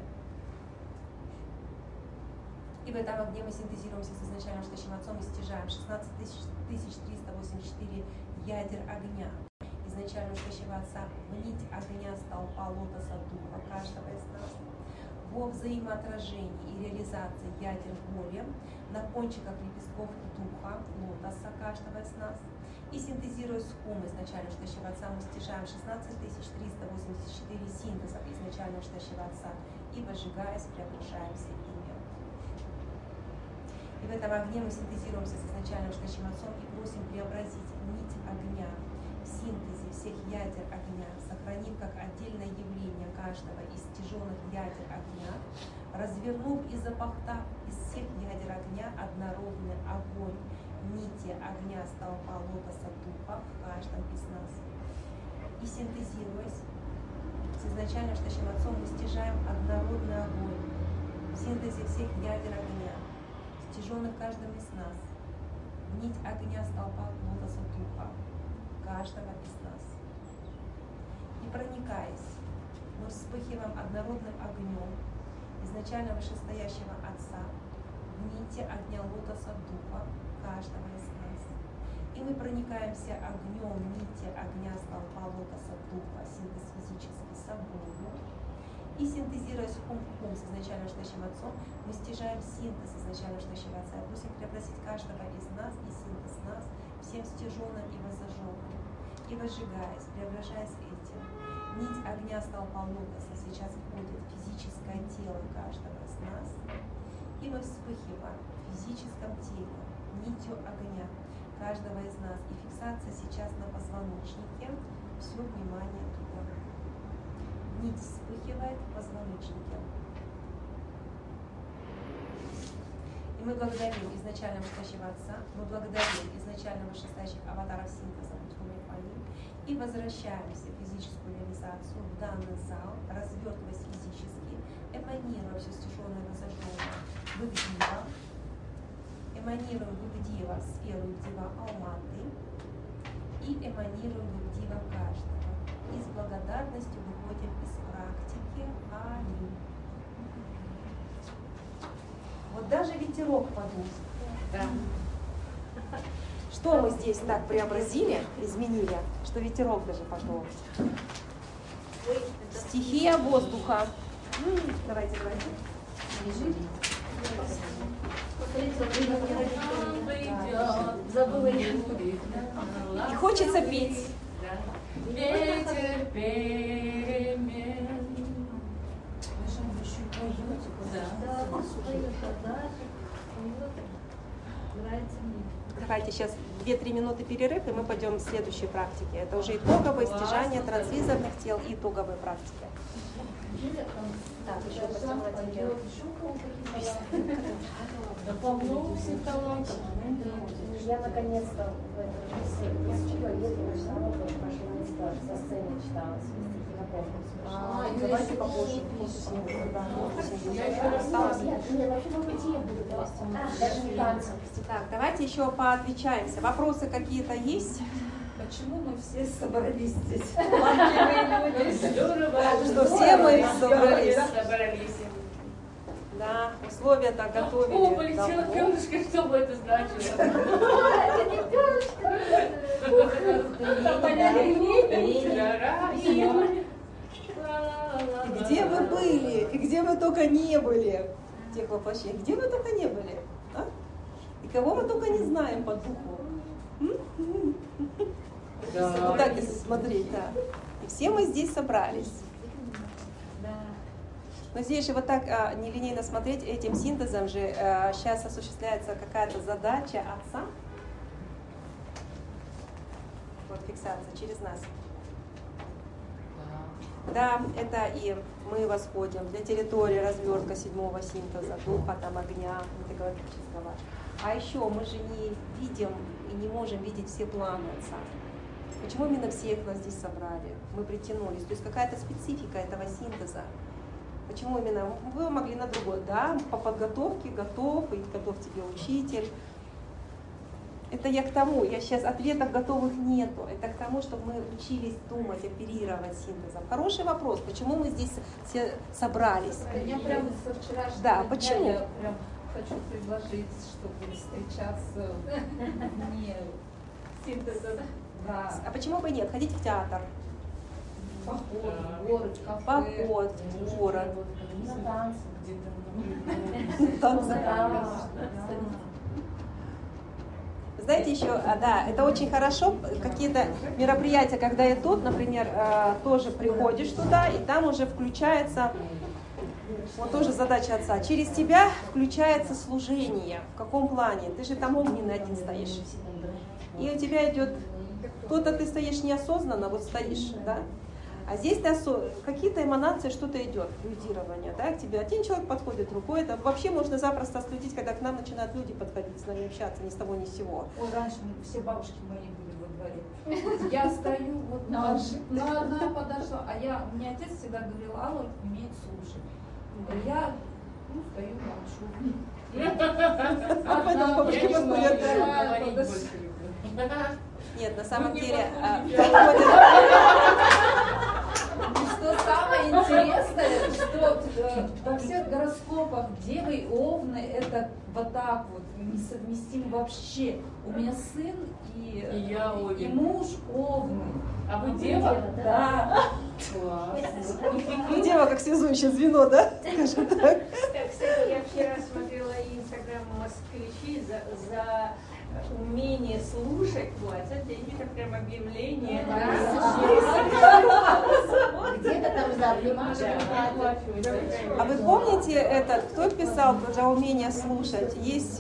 И в этом огне мы синтезируемся с изначально вышестоящим Отцом и стяжаем 16 384 ядер огня изначально вышестоящего Отца в нить огня столпа лотоса духа каждого из нас, во взаимоотражении и реализации ядер воли на кончиках лепестков духа лотоса каждого из нас. И синтезируя с ум изначально вышестоящего Отца, мы стяжаем 16 384 синтезов изначально вышестоящего Отца и, возжигаясь, преображаемся ими. И в этом огне мы синтезируемся с изначально вышестоящим Отцом и просим преобразить нить огня в синтезе всех ядер огня, сохранив как отдельное явление каждого из стяженных ядер огня, развернув и запахтав из всех ядер огня однородный огонь нити огня столпа лотоса духа в каждом из нас. И синтезируясь с изначально вышестоящим Отцом, мы стяжаем однородный огонь в синтезе всех ядер огня, стяженных каждым из нас, в нить огня столпа лотоса духа каждого из нас. И проникаясь, мы вспыхиваем однородным огнем изначально вышестоящего Отца в нити огня лотоса духа каждого из нас. И мы проникаемся огнем нити огня столпа лотоса духа, синтез физический собою. И синтезируясь ум с изначально вышестоящим Отцом, мы стяжаем синтез изначально вышестоящего Отца и просим преобразить каждого из нас и синтез нас всем стяженным и воззаженным. И возжигаясь, преображаясь этим, нить огня столпа лотоса сейчас входит в физическое тело каждого из нас, и мы вспыхиваем в физическом теле нитью огня каждого из нас. И фиксация сейчас на позвоночнике, все внимание туда. Нить вспыхивает в позвоночнике. И мы благодарим изначально вышестоящего Отца, мы благодарим изначально вышестоящих аватаров синтеза и возвращаемся в физическую реализацию в данный зал, развертываясь физически, эманируя все стяженное и воззаженное в Игдива, эманируем в Игдива сферу Игдива Алматы и эманируем в Игдива каждого. И с благодарностью выходим из практики Али. Вот даже ветерок подул. Да. Что мы здесь так преобразили, изменили, что ветерок даже пошел. Стихия воздуха. Давайте.
Забыла.
И хочется петь.
Ветер перемен.
Нравится мне.
Давайте сейчас 2-3 минуты перерыв, и мы пойдем к следующей практике. Это уже итоговое стяжание транслизорных тел и итоговые практики. Так, еще
Я наконец-то в этом месте поступила, еду на работу, пошла со сцены читала стихи на конкурсе.
Давайте попозже.
Нет, вообще по пути я буду даже не танцем.
Так, давайте еще поотвечаемся. Вопросы какие-то есть?
Почему мы все собрались здесь?
Что все мы собрались.
Собрались.
Да, условия-то готовили.
О, полетела перышко, что бы это значило?
Это не перышко.
Где вы были? И где вы только не были? Тех воплощений. Где вы только не были? А? И кого мы только не знаем по духу.
Да.
Вот так, если смотреть, да. И все мы здесь собрались. Но здесь же вот так нелинейно смотреть, этим синтезом же сейчас осуществляется какая-то задача Отца. Вот фиксация через нас. Да, это и мы восходим для территории развертка 7-го синтеза, духа, там, огня, метагалактического. А еще мы же не видим и не можем видеть все планы Отца. Почему именно всех нас здесь собрали? Мы притянулись. То есть какая-то специфика этого синтеза. Почему именно? Вы могли на другой, да, по подготовке готов, и готов тебе учитель. Это я к тому, я сейчас ответов готовых нету. Это к тому, чтобы мы учились думать, оперировать синтезом. Хороший вопрос, почему мы здесь все собрались?
Я прямо со вчерашнего
Да,
дня
почему?
я прям хочу предложить, чтобы встречаться не
Синтеза, да?
да,
А почему бы нет? Ходить в театр,
поход, в город, кафе.
поход в город.
На танцы.
Танцы. Знаете, еще, да, это очень хорошо, какие-то мероприятия, когда идут, например, тоже приходишь туда, и там уже включается, вот тоже задача Отца, через тебя включается служение. В каком плане? Ты же там огненный один стоишь. И у тебя идет, кто-то ты стоишь неосознанно, вот стоишь, да? А здесь какие-то эманации, что-то идет, флюидирование, да, к тебе один человек подходит, другой, это вообще можно запросто следить, когда к нам начинают люди подходить, с нами общаться, ни с того, ни с сего.
Ой, раньше все бабушки мои были во дворе. Я стою, вот одна подошла, у меня отец всегда говорил, Алла умеет слушать. Я стою, молчу.
А поэтому бабушки подходят.
Подошла.
Нет, на самом деле,
Что самое интересное, что во всех гороскопах Девы и Овны это вот так вот несовместимо вообще. У меня сын
И я Овен.
и муж Овны.
А вы дева?
Да.
Класс.
дева как связующее звено, да, скажем так.
Кстати, я вчера смотрела инстаграм москвичей за умение слушать, платят деньги, это прям объявление.
Где-то там за
А вы помните кто писал за умение слушать? Есть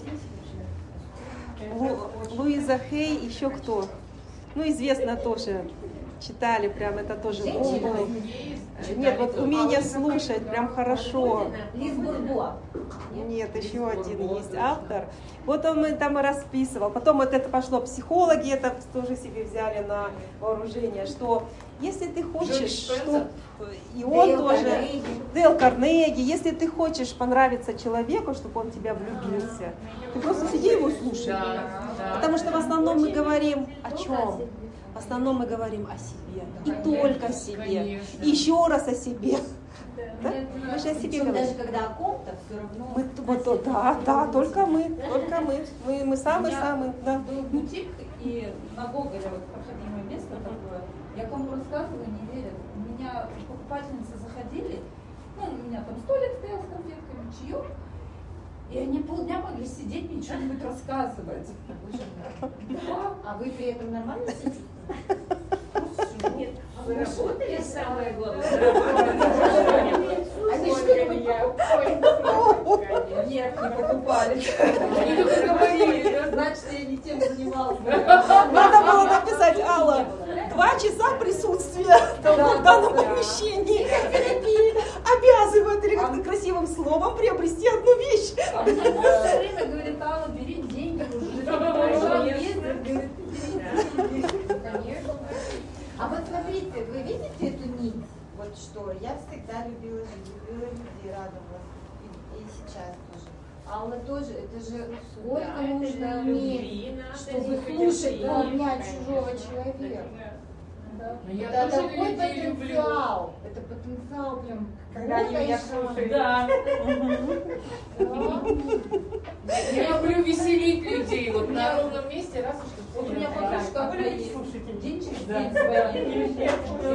Луиза Хей, еще кто? Ну, известно тоже. Читали прям, это тоже ум был. Нет, вот умение слушать прям хорошо.
Лиз Бурбуа.
Нет, еще один есть автор. Вот он там и расписывал. Потом вот это пошло, психологи это тоже себе взяли на вооружение, что если ты хочешь, что и он тоже, Дейл Карнеги, если ты хочешь понравиться человеку, чтобы он в тебя влюбился, ты просто сиди его слушай. Потому что в основном мы говорим о чем? В основном мы говорим о себе. И только о себе. И еще раз о себе. Да? Мы же о себе
Причем
говорим.
даже когда о ком-то, все равно.
Мы, вот, да, только мы. Мы самые-самые. Да.
Был бутик, и на Гоголя вот проходимое место такое. Я кому рассказываю, не верят. У меня покупательницы заходили, у меня там столик стоял с конфетками, чаек, и они полдня могли сидеть, мне что-нибудь рассказывать.
А вы при этом нормально сидите?
Нет, вы работали самое главное?
Они что-нибудь
Нет, не покупали.
Они только говорили,
Значит, я не тем занималась.
Надо было написать, Алла, 2 часа присутствия в данном помещении обязывают или как-то красивым словом приобрести одну вещь.
А мне все время говорит, Алла, бери деньги уже. Ездит, говорит, бери деньги.
А вот смотрите, вы видите эту нить? Вот что, я всегда любила жить, любила людей, радовалась. И сейчас тоже. Алла тоже, это же сколько нужно уметь, чтобы слушать полдня чужого человека. Да.
Я
Это
тоже
такой
людей люблю.
потенциал. Это потенциал прям.
Когда они меня слушают.
Да.
Да.
Я люблю веселить людей. Вот на ровном месте раз уж
Вот у меня подружка День через день звонит.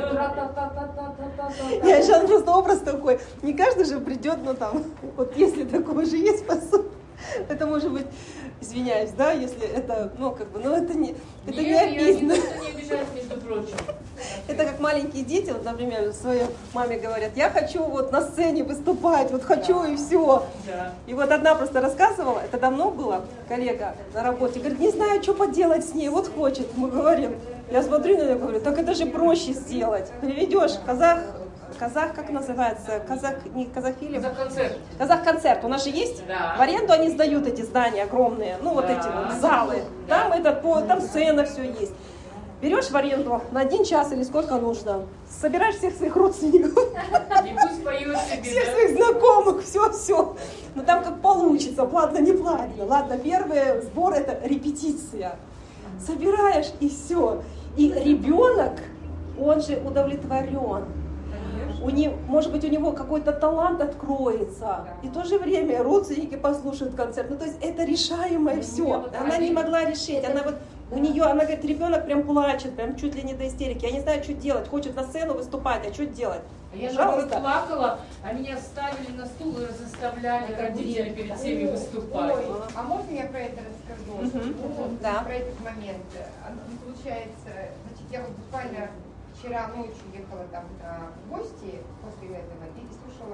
Я сейчас просто образ такой. Не каждый же придет, но там, вот если такой же есть посуд, это может быть, извиняюсь, да, если это, ну как бы, ну это не описано.
Никто не обижает, между прочим.
Это как маленькие дети, вот, например, своей маме говорят, я хочу вот на сцене выступать, вот хочу и все.
Да.
И вот одна просто рассказывала, это давно было, коллега на работе, говорит, не знаю, что поделать с ней, вот хочет. Мы говорим, я смотрю на нее, говорю, так это же проще сделать. Приведешь казах, как называется, не казахфилим?
Казах-концерт.
Казах-концерт, у нас же есть?
Да.
В аренду они сдают эти здания огромные, ну вот эти вот залы,
Да.
там сцена, все есть. Берешь в аренду на 1 час или сколько нужно, собираешь всех своих родственников,
И пусть поет себе,
всех
да?
своих знакомых, все. Но там как получится, платно, не платно. Ладно, первый сбор это репетиция. Собираешь и все. И ребенок, он же удовлетворен. Может быть, у него какой-то талант откроется. И в то же время родственники послушают концерт. Ну, то есть это решаемое все. Она не могла решить. Она вот она говорит, ребенок прям плачет, прям чуть ли не до истерики. Я не знаю, что делать. Хочет на сцену выступать, а что делать?
Я наоборот плакала, а меня ставили на стул и заставляли родители перед всеми выступать.
Ой, а можно я про это расскажу?
Да.
Про этот момент. Получается, значит, я вот буквально вчера ночью ехала там в гости после этого и слушала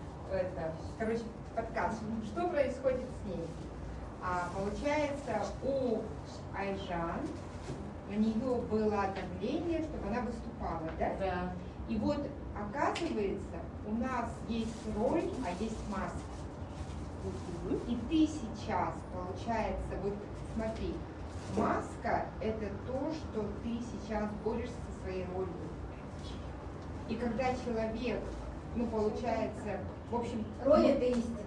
подкаст. Что происходит с ней? Получается, у Айжан на нее было давление, чтобы она выступала, да?
Да.
И вот, оказывается, у нас есть роль, а есть маска. И ты сейчас, получается, вот смотри, маска – это то, что ты сейчас борешься со своей ролью. И когда человек, ну, получается, в общем…
Роль это истинная.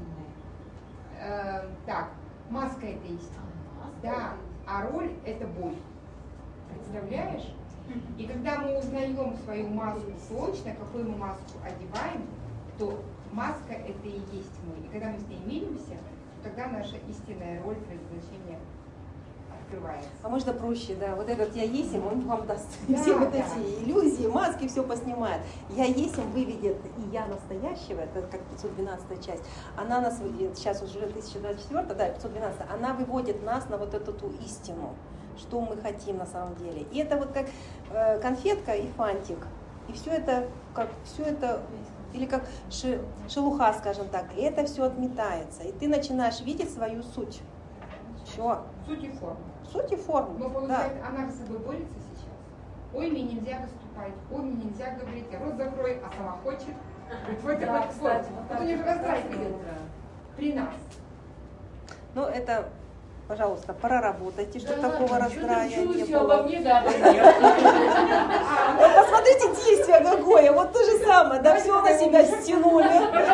Так, маска – это истина. Да, а роль – это боль. Представляешь? И когда мы узнаем свою маску точно, какую мы маску одеваем, то маска – это и есть мы. И когда мы с ней миримся, тогда наша истинная роль, предназначение открывается.
А можно проще, да, вот этот «Я есим», он вам даст
Да,
все вот
да.
эти иллюзии, маски, все поснимает. «Я есим» выведет и «Я настоящего», это как 512 часть, она нас выведет, сейчас уже 1024, да, 512, она выводит нас на вот эту ту истину, что мы хотим на самом деле. И это вот как конфетка и фантик, и все это, или как шелуха, скажем так, и это все отметается, и ты начинаешь видеть свою суть. Все.
Суть и форма.
Суть и форма.
Но получается, она с собой борется сейчас. Ой, мне нельзя выступать, ой, мне нельзя говорить, я рот закрою, а сама хочет.
Да, кстати,
вот у нее же раздрай при нас.
Ну, это, пожалуйста, проработайте, чтобы
Да
такого
ладно,
раздрая
что ты
не
чуешь обо
было.
мне, да, обо мне.
Вот посмотрите действие какое, вот то же самое, да, все на себя стянули.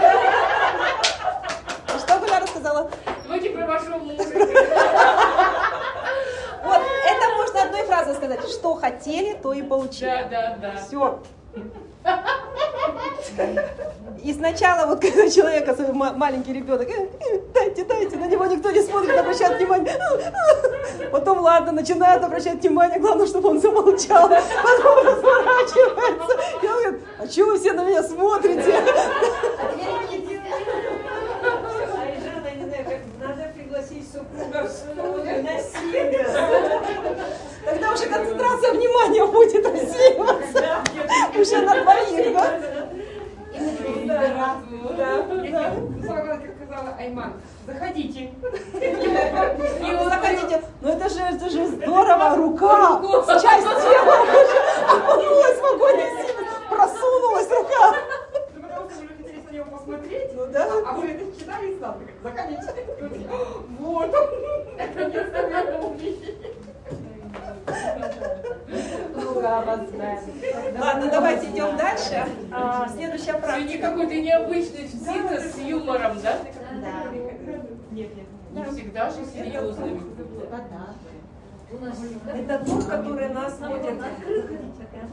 Что Гуляра сказала?
Давайте про вашего мужа.
Вот, это можно одной фразой сказать, что хотели, то и получили.
Да.
Все. И сначала, вот когда человек, особенно маленький ребенок, дайте, на него никто не смотрит, обращает внимание. Потом, ладно, начинает обращать внимание, главное, чтобы он замолчал. Потом разворачивается. И он говорит, а чего вы все на меня смотрите?
Айжана, не знаю, как надо пригласить супруга в студию на сеанс.
Тогда уже концентрация внимания будет усиливаться. Уже на двоих, да?
Как сказала Айман, заходите.
Заходите. Ну это же здорово, рука, часть тела уже окунулась в огонь и сильно просунулась рука.
Потому что вы хотели на него посмотреть,
Ну да.
а вы это читали и сами заходите. Вот он. Наконец-то вы его увидели.
Ладно, давайте идем дальше. Следующая
Сегодня
практика.
какой-то необычный синтез с юмором, да?
Нет.
Не всегда же серьезными.
Это тот, который нас будет.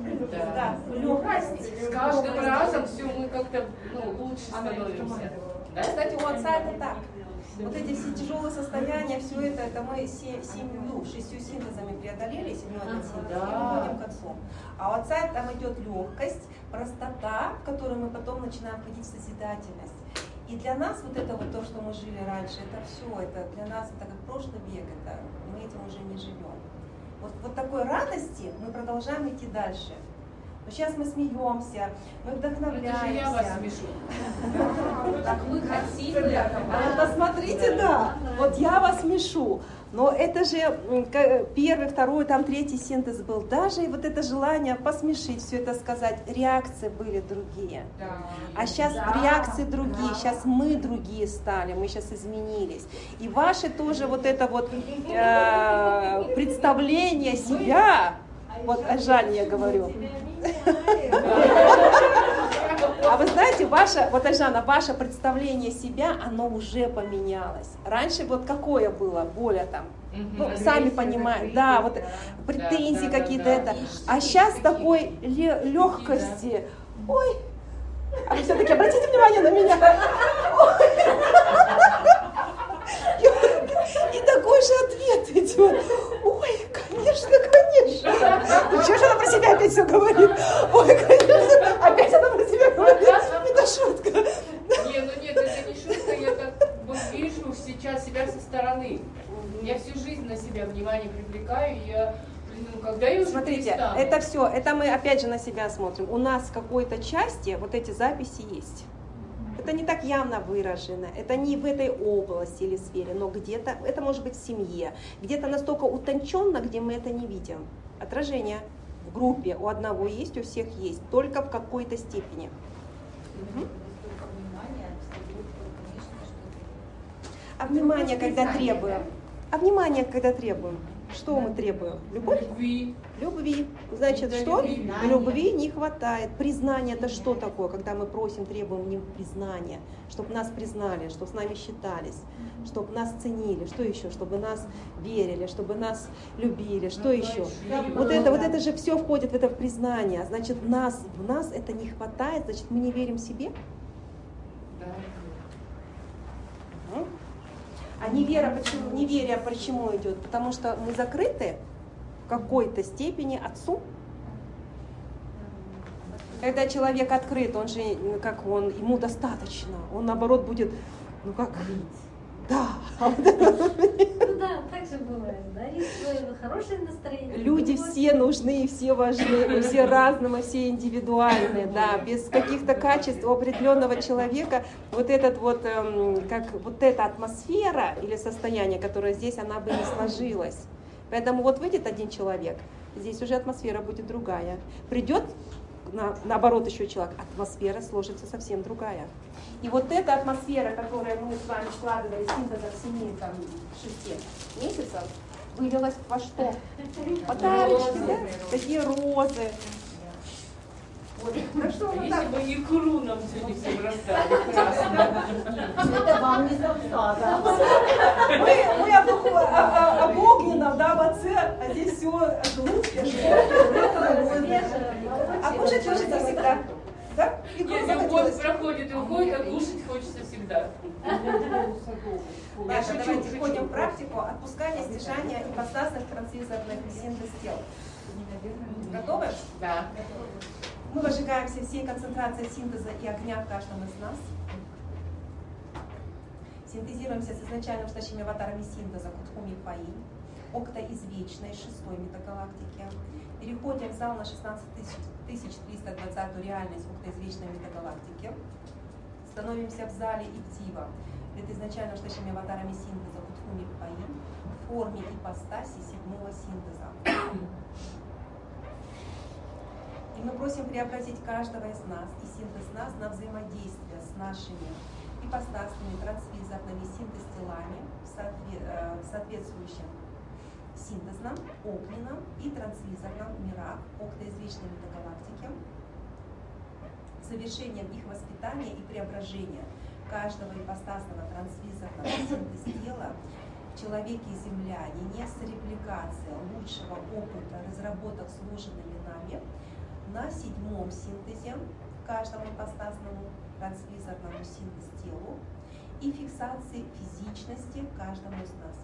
Да.
С каждым разом все мы как-то лучше становимся. Да?
Кстати, у отца это так. Вот эти все тяжелые состояния, все это мы 6 синтезами преодолели, 7-й синтез, и выходим к отцу. А у отца там идет легкость, простота, в которой мы потом начинаем входить в созидательность. И для нас вот это вот то, что мы жили раньше, это все, это для нас это как прошлый век, это мы этим уже не живем. Вот такой радости мы продолжаем идти дальше. Но сейчас мы смеемся, мы вдохновляемся.
Это же я вас смешу.
Так мы хотим.
Посмотрите, да, вот я вас смешу. Но это же первый, второй, там третий синтез был. Даже вот это желание посмешить, все это сказать, реакции были другие. А сейчас реакции другие, сейчас мы другие стали, мы сейчас изменились. И ваши тоже вот это вот представление себя, вот о Жанне я говорю. А вы знаете, вот, Айжана, ваше представление себя, оно уже поменялось. Раньше вот какое было, более там, ну, сами понимаете, да, вот претензии какие-то это. А сейчас такой легкости. Ой, а вы все-таки обратите внимание на меня. И такой же ответ идет. Ой, конечно, конечно. Ну что же она про себя опять все говорит? Ой, конечно, опять она про себя говорит. Это шутка.
Нет, это не шутка, я так вот вижу сейчас себя со стороны. Я всю жизнь на себя внимание привлекаю, я, когда я уже
Смотрите,
перестану?
это все, это мы опять же на себя смотрим. У нас в какой-то части вот эти записи есть. Это не так явно выражено, это не в этой области или сфере, но где-то, это может быть в семье, где-то настолько утонченно, где мы это не видим. Отражение в группе у одного есть, у всех есть, только в какой-то степени. А внимание, когда требуем? А внимание, когда требуем? Что мы требуем? Любовь? Любви. Значит, что? Любви не хватает. Признание — это что такое, когда мы просим, требуем не признания, чтобы нас признали, чтобы с нами считались, чтобы нас ценили, что еще, чтобы нас верили, чтобы нас любили, что еще? Вот это же все входит в это признание. Значит, в нас это не хватает, значит, мы не верим себе. А неверие почему идет? Потому что мы закрыты в какой-то степени отцу. Когда человек открыт, он же, ему достаточно, он наоборот будет, да.
Ну да, так же бывает, да, и хорошее настроение.
Люди все нужны, все важны, все разные, все индивидуальные, да, без каких-то качеств у определенного человека вот этот вот, вот эта атмосфера или состояние, которое здесь, она бы не сложилась. Поэтому вот выйдет один человек, здесь уже атмосфера будет другая. Придет наоборот еще человек, атмосфера сложится совсем другая. И вот эта атмосфера, которую мы с вами складывали синтезом 7-6 месяцев, вылилась во что? Подарочки, да? Такие розы. Вот. Так что вот
Если
так.
бы икру нам сегодня всем раздали.
Это вам не завсада.
Мы об огненном, да, об отце, а здесь все глубже. А кушать хочется всегда. Да?
Если год проходит и уходит, а кушать хочется всегда.
Даша, давайте входим в практику отпускания, стяжания ипостасных трансвизорных синтез тел. Готовы?
Да.
Мы выжигаемся всей концентрацией синтеза и огня в каждом из нас. Синтезируемся с изначальным штащими аватарами синтеза Кутхуми Паи, октоизвечной 6-й метагалактики. Переходим в зал на 16320 реальность октоизвечной метагалактики. Становимся в зале Иптива. Это изначально штащими аватарами синтеза Кутхуми Паи в форме ипостаси 7-го синтеза. И мы просим преобразить каждого из нас и синтез нас на взаимодействие с нашими ипостасными, трансвизорными синтез-телами в соответствующем синтезном, огненном и трансвизорном мирах октоизвечной метагалактики, совершением их воспитания и преображения каждого ипостасного трансвизорного синтез-тела в человеке и земляне не с репликацией лучшего опыта разработок, сложенными нами, на 7-м синтезе каждому ипостасному трансвизорному синтез-телу и фиксации физичности каждому из нас.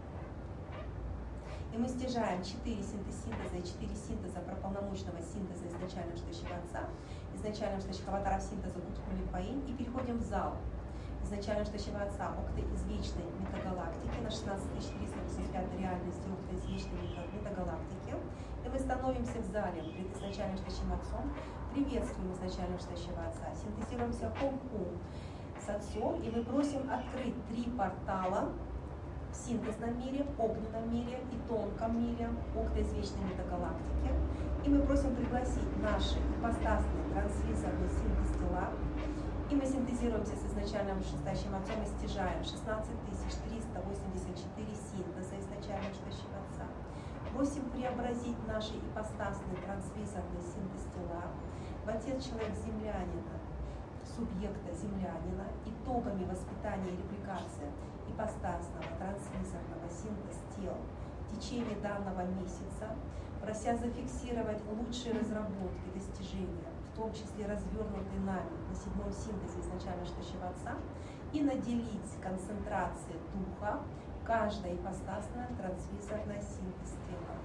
И мы стяжаем 4 синтеза и 4 синтеза прополномочного синтеза изначального штащего отца, изначального штащего аватара синтеза Гудхуми Паин, и переходим в зал изначального штащего отца Окты из вечной метагалактики на 16385 реальности Окты из вечной метагалактики. И мы становимся в зале пред изначальным штащим отцом, приветствуем изначального штащего отца, синтезируемся хом-хум с отцом, и мы просим открыть 3 портала в синтезном мире, огненном мире и тонком мире, Окта из вечной метагалактики. И мы просим пригласить наши ипостасные трансвизорные синтез-тела. И мы синтезируемся с изначальным штащим отцом и стяжаем 16384 синтеза изначального штащего отца. Просим преобразить наши ипостасные трансвизорные синтез-тела в отец-человек-землянина, субъекта землянина, итогами воспитания и репликации ипостасного трансвизорного синтез-тел в течение данного месяца, прося зафиксировать лучшие разработки, достижения, в том числе развернутые нами на 7-м синтезе изначально штащего отца, и наделить концентрацией духа каждое ипостасное трансвизорное синтез тела.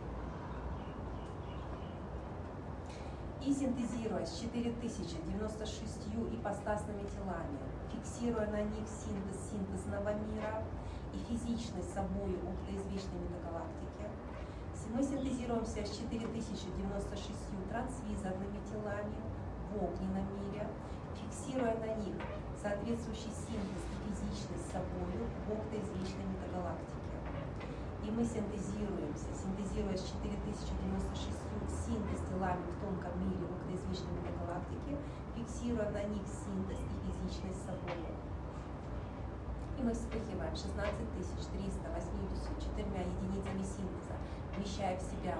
И синтезируя с 4096 ипостасными телами, фиксируя на них синтез синтезного мира и физичность собой Окта из вечной метагалактики, мы синтезируемся с 4096 трансвизорными телами в огненном мире, фиксируя на них соответствующий синтез и физичность собою в Окта из вечной метагалактики. И мы синтезируемся, синтезируя с 4096 синтез телами в тонком мире Окта из вечной метагалактики, фиксируя на них синтез и физичность собою. И мы вспыхиваем 16384 единицами синтеза, вмещая в себя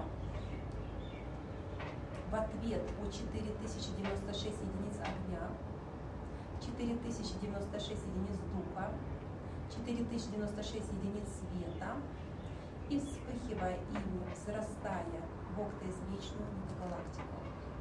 в ответ по 4096 единиц огня, 4096 единиц духа, 4096 единиц света, и вспыхивая ими, взрастая в Окта из вечную метагалактику.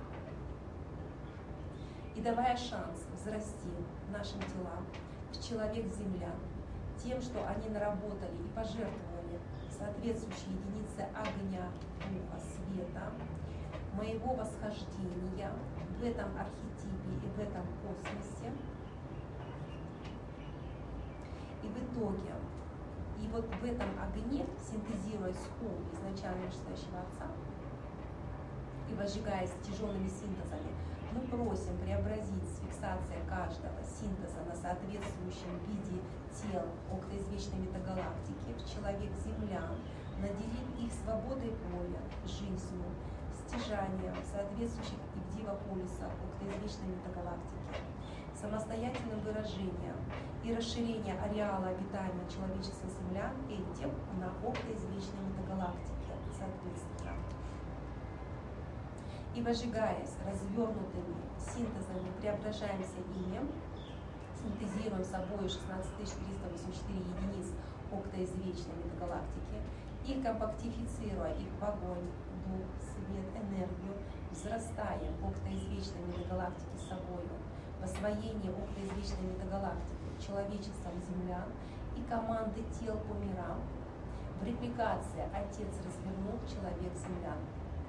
И давая шанс взрасти нашим телам в человек-земля тем, что они наработали и пожертвовали соответствующие единицы огня, духа, света, моего восхождения в этом архетипе и в этом космосе. И в итоге, и вот в этом огне, синтезируясь хум изначально штащего отца и возжигаясь тяжелыми синтезами, мы просим преобразить с фиксацией каждого синтеза на соответствующем виде тел Окта из вечной метагалактики в человек-землян, наделить их свободой воли, жизнью, стяжанием соответствующих ивдива-полюсах Окта из вечной метагалактики, самостоятельным выражением и расширением ареала обитания человечества землян этим на Окта из вечной метагалактики, соответственно. И возжигаясь развернутыми синтезами, преображаемся ими, синтезируем собой 16384 единиц Окта из вечной метагалактики и компактифицируя их в огонь, дух, свет, энергию, взрастаем Окта из вечной метагалактики с собою, в освоении Окта из вечной метагалактики человечеством землян и команды тел по мирам, в репликации Отец развернул человек землян.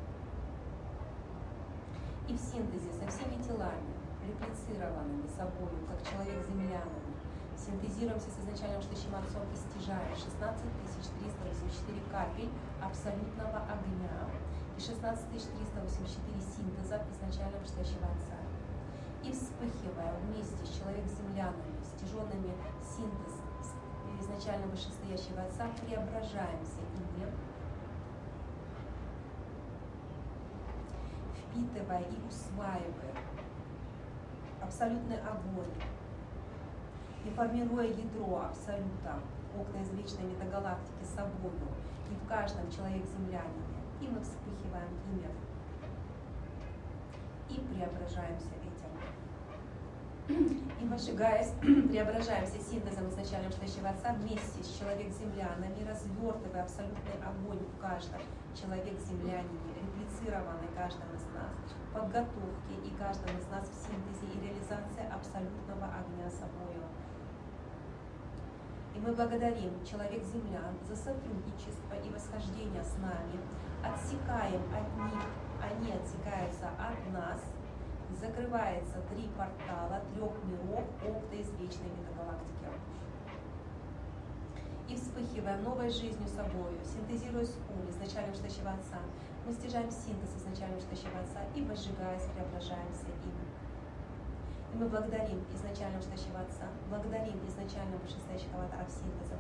И в синтезе со всеми телами, реплицированными собою, как человек-землянами, синтезируемся с изначальным штащим отцом и стяжаем 16384 капель абсолютного огня и 16384 синтеза изначального штащего отца. И вспыхивая вместе с человек-землянами, стяженными синтез изначально вышестоящего отца, преображаемся ими, впитывая и усваивая абсолютный огонь и формируя ядро абсолюта Окта из вечной метагалактики собою и в каждом человек-землянине, и мы вспыхиваем ими и преображаемся этим. И возжигаясь, преображаемся синтезом изначального штащего отца вместе с человек-землянами, развертывая абсолютный огонь в каждом человек-землянине, реплицированный каждым из нас, подготовке и каждым из нас в синтезе и реализации абсолютного огня собою. И мы благодарим человек-землян за сотрудничество и восхождение с нами, отсекаем от них, они отсекаются от нас, закрывается 3 портала 3 миров опыта из вечной метагалактики. И вспыхивая новой жизнью собою, синтезируясь ум изначальным штащего Отца, мы стяжаем синтез изначальным штащего Отца и, возжигаясь, преображаемся им. И мы благодарим изначального штащего Отца, благодарим изначального вышестоящих аватаров синтеза,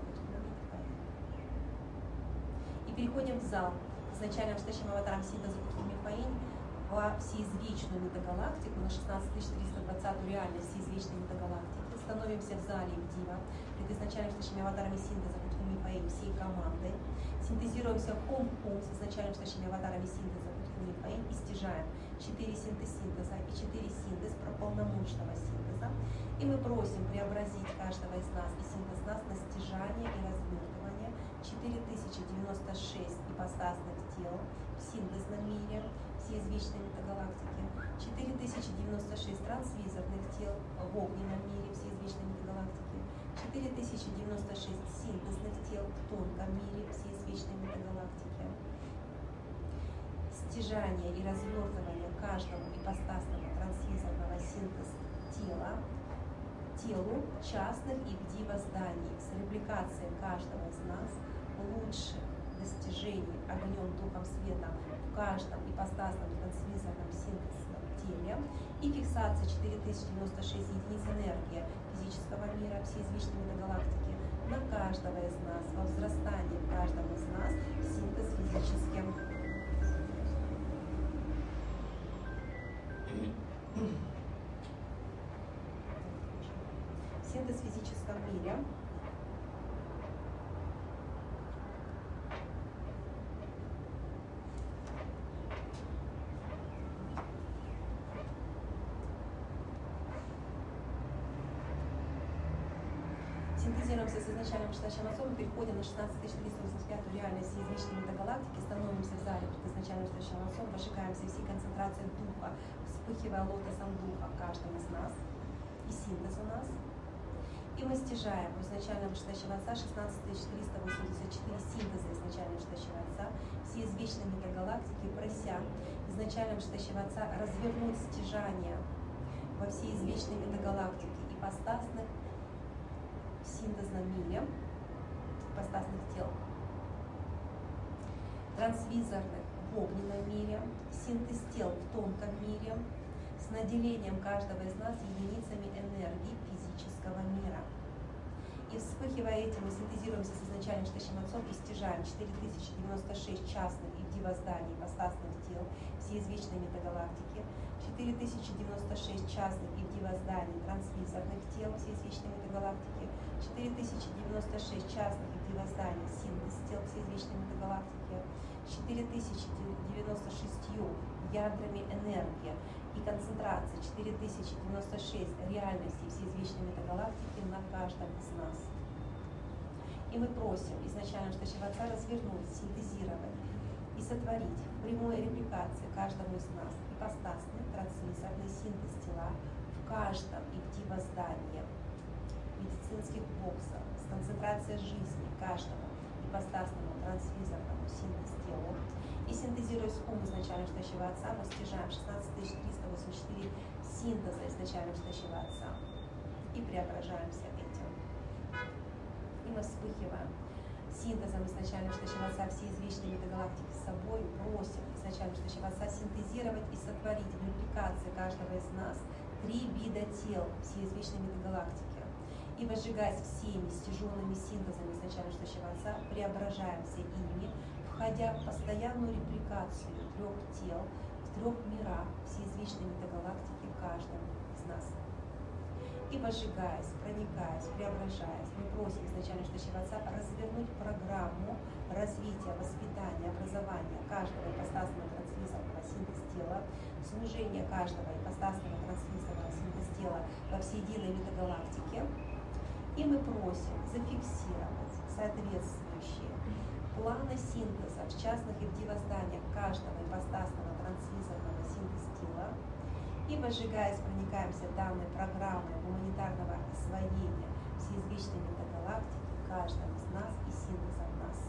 и переходим в зал изначальным штащим аватаром синтеза Мифаин во всеизвечную метагалактику на 16320 реальность всеизвечной метагалактики. Становимся в зале в Дива, пред изначальным штащими аватарами синтеза Мифаин всей командой. Синтезируемся Хом-Хом с изначальным штащими аватарами синтеза Мифаин и стяжаем 4 синтеза и 4 синтез прополномочного синтеза. И мы просим преобразить каждого из нас и синтез нас на стяжание и развертывание 4096 ипостасных тел в синтезном мире всей извечной метагалактики, 4096 трансвизорных тел в огненном мире всей извечной метагалактики, 4096 синтезных тел в тонком мире всей извечной метагалактики. Стяжание и развертывание каждого ипостасного трансвизорного синтез тела телу частных и бдива зданий с репликацией каждого из нас лучших достижений огнем, духом света в каждом ипостасном трансвизорном синтезном теле и фиксация 4096 единиц энергии физического мира всей извечной метагалактики на каждого из нас, во взрастании каждого из нас синтез физическим. Синтез в физическом мире. Синтезируемся с изначальным штащим Отцом, переходим на 16385 реальность всеизвечной метагалактики, становимся в зале пред изначальным штащим Отцом, возжигаемся всей концентрацией духа, вспыхивая лотосом духа в каждом из нас и синтез у нас. И мы стяжаем у изначального штащего Отца 16484 синтеза изначального штащего Отца всей извечной метагалактики, прося изначального штащего Отца развернуть стяжание во всей извечной метагалактике ипостасных в синтезном мире, ипостасных тел, трансвизорных в огненном мире, синтез тел в тонком мире, с наделением каждого из нас единицами энергии физического мира. И вспыхивая этим, мы синтезируемся с изначальным штащим Отцом и стяжаем 4096 частных и бдивозданий ипостасных тел всей извечной метагалактики, 4096 частных и бдивозданий трансвизорных тел всей извечной метагалактики, 4096 частных и бдивозданий синтез тел всей извечной метагалактики, 4096 ядрами энергии и концентрация 4096 реальностей всей извечной метагалактики на каждом из нас. И мы просим изначально штащего Отца развернуть, синтезировать и сотворить в прямой репликации каждому из нас ипостасный трансвизорный синтез тела в каждом ипдивоздании медицинских боксов с концентрацией жизни каждого ипостасному трансвизорному синтез телу. И синтезируясь ум изначального штащего Отца, мы стяжаем 16384 синтеза изначального штащего Отца и преображаемся этим. И мы вспыхиваем синтезом изначального штащего Отца всей извечной метагалактики с собой, просим изначального штащего Отца синтезировать и сотворить в репликации каждого из нас 3 вида тел всей извечной метагалактики. И возжигаясь всеми стяженными синтезами изначального штащего Отца, преображаемся ими, входя в постоянную репликацию 3 тел в 3 мирах всей извечной метагалактики каждого из нас. И возжигаясь, проникаясь, преображаясь, мы просим изначально штащего Отца развернуть программу развития, воспитания, образования каждого ипостасного трансвизорного синтез тела, служения каждого ипостасного трансвизорного синтез тела во всей единой метагалактике. И мы просим зафиксировать соответствующие планы синтеза в частных и бдивозданиях каждого ипостасного трансвизорного синтез тела и, возжигаясь, проникаемся данной программой гуманитарного освоения всей извечной метагалактики каждого из нас и синтеза в нас.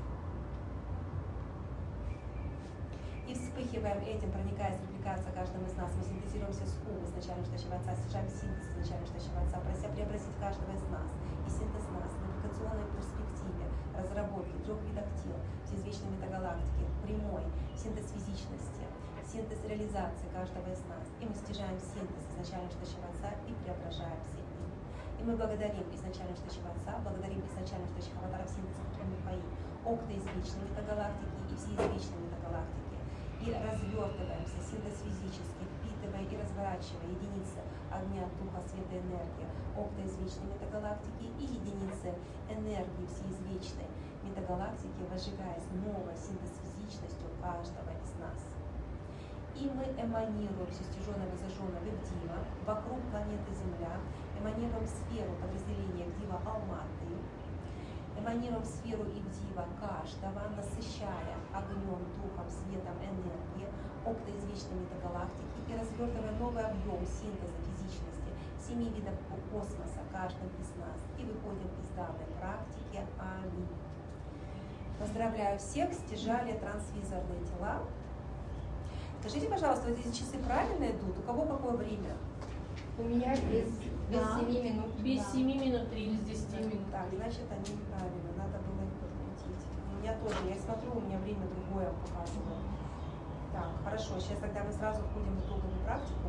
И вспыхиваем этим, проникаясь, репликация каждым из нас. Мы синтезируемся с ум, изначально штащего отца, стяжаем синтез изначально штащего отца, прося преобразить каждого из нас. И синтез нас в навигационной перспективе разработки 3 видов тел, всеизвечной метагалактики, прямой, синтез физичности, синтез реализации каждого из нас. И мы стяжаем синтез изначально штащего отца и преображаемся им. И мы благодарим изначально штащего отца, благодарим изначально штащих аватаров синтеза, которые мы поим, окта извечной метагалактики и всеизвечной метагалактики. И развертываемся, синтез физический, впитывая и разворачивая единицы огня, духа, света, энергии, окта извечной метагалактики и единицы энергии всеизвечной метагалактики, возжигаясь новой синтез физичностью каждого из нас. И мы эманируем все стяженное, зажженное Гдива вокруг планеты Земля, эманируем сферу подразделения Гдива Алматы, эманируем сферу Ивдива каждого, насыщая огнем, духом, светом, энергией, окта извечной метагалактики и развертывая новый объем синтеза физичности 7 видов космоса каждым из нас. И выходим из данной практики. Аминь. Поздравляю всех, стяжали трансвизорные тела. Скажите, пожалуйста, вот эти часы правильно идут? У кого какое время?
У меня без 7 минут.
Без 7 минут 3 или с 10 минут.
Так, значит, они неправильно. Надо было их подкрутить. У меня тоже, я смотрю, у меня время другое показывает. Так, хорошо, сейчас тогда мы сразу входим в итоговую практику.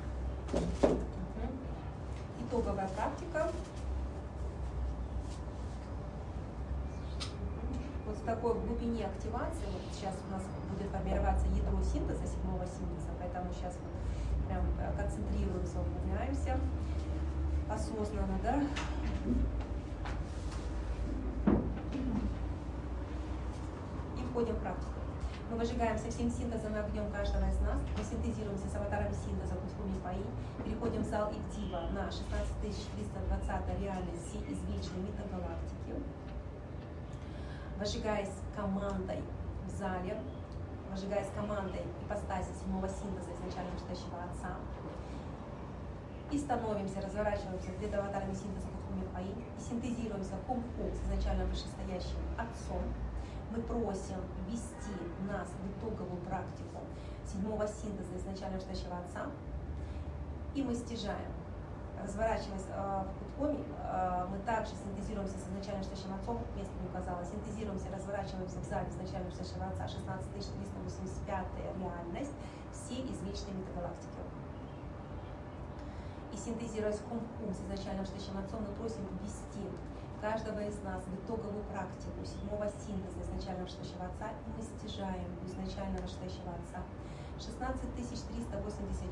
Итоговая практика. Вот в такой глубине активации, вот сейчас у нас будет формироваться ядро синтеза, 7-го синтеза, поэтому сейчас мы прям концентрируемся, углубляемся осознанно, да? И входим в практику. Мы выжигаемся всем синтезом и огнем каждого из нас. Мы синтезируемся с аватарами синтеза путем Мипаи. Переходим в зал Ивдива на 16320 реальность всей извечной метагалактики. Выжигаясь командой в зале, выжигаясь командой ипостаси 7-го синтеза изначально штащего отца. И становимся, разворачиваемся перед аватарами синтеза путем Мипаи. И синтезируемся кум-кум с изначально вышестоящим отцом. Мы просим ввести нас в итоговую практику 7-го синтеза изначально штащего отца. И мы стяжаем. Разворачиваясь в Куткоме, мы также синтезируемся с изначально штащим отцом, место не указала, синтезируемся, разворачиваемся в зале изначально штащего отца, 16385 реальность всей извечной метагалактики. И синтезируясь кум-кум с изначальным штащим отцом, мы просим ввести каждого из нас в итоговую практику 7-го синтеза изначального штащего отца, и мы стяжаем у изначального штащего отца 16384,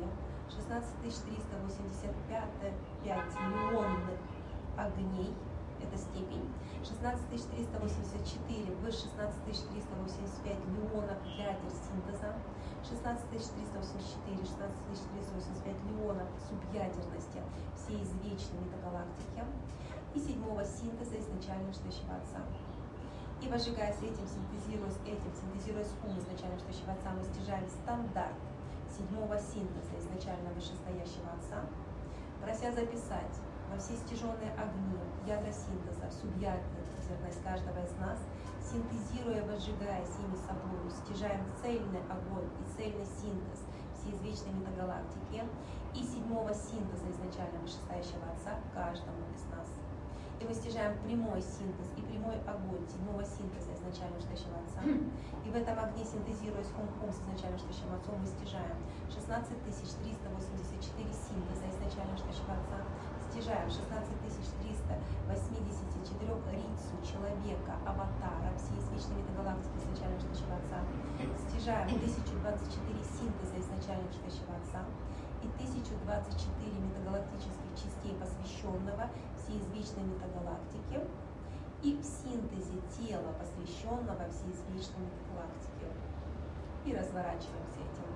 16385 миллионных огней, это степень, 16384 в 16385 миллионов ядер синтеза, 16384, 16385 миллионов субъядерности всей извечной метагалактики и 7-го синтеза изначально штащего отца. И возжигаясь этим, синтезируясь ум изначально штащего отца, мы стяжаем стандарт 7-го синтеза изначально вышестоящего отца, прося записать во все стяженные огни ядра синтеза, субъядерность каждого из нас, синтезируя, возжигая ими собой, стяжаем цельный огонь и цельный синтез всей извечной метагалактики и 7-го синтеза изначально вышестоящего отца каждому из нас. И мы стяжаем прямой синтез и прямой огонь 7-го синтеза изначально штащего отца. И в этом огне, синтезируясь кум-кум с изначально штащим отцом, мы стяжаем 16384 синтеза изначально штащего отца, стяжаем 16384 рицу человека, аватара всей извечной метагалактики изначально штащего отца, стяжаем 1024 синтеза изначально штащего отца и 1024 метагалактических частей, посвященного всей извечной метагалактике, и в синтезе тела, посвященного всей извечной метагалактике. И разворачиваемся этим.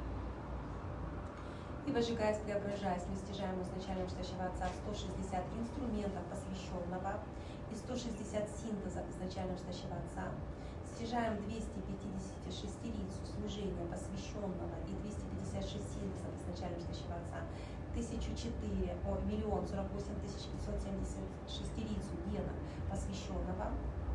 И возжигаясь, преображаясь, мы стяжаем у изначального штащего отца 160 инструментов, посвященного, и 160 синтезов изначального штащего отца. Стяжаем 256 рицу служения, посвященного, и 256 синтезов изначального штащего отца. миллион 48 576 генов посвященного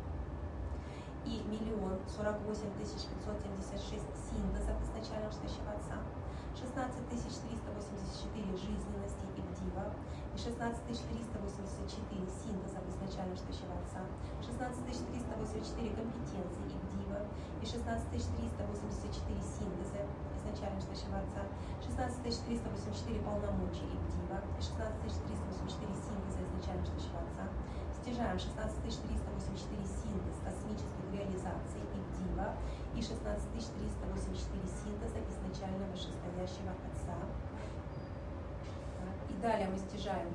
и 1 048 576 синтезов изначального Всевышнего Отца, 16 384 жизненности и бдива, и 16 384 синтезов изначального Всевышнего Отца, 16 384 компетенции и бдива, и 16 384 синтеза изначального Всевышнего Отца, 16 384 полномочий и бдива, и 16 384 синтеза изначального Всевышнего Отца. Стяжаем 16 384 синтез космических реализаций и бдива, и 16 384 синтеза изначального вышестоящего Отца. И далее мы стяжаем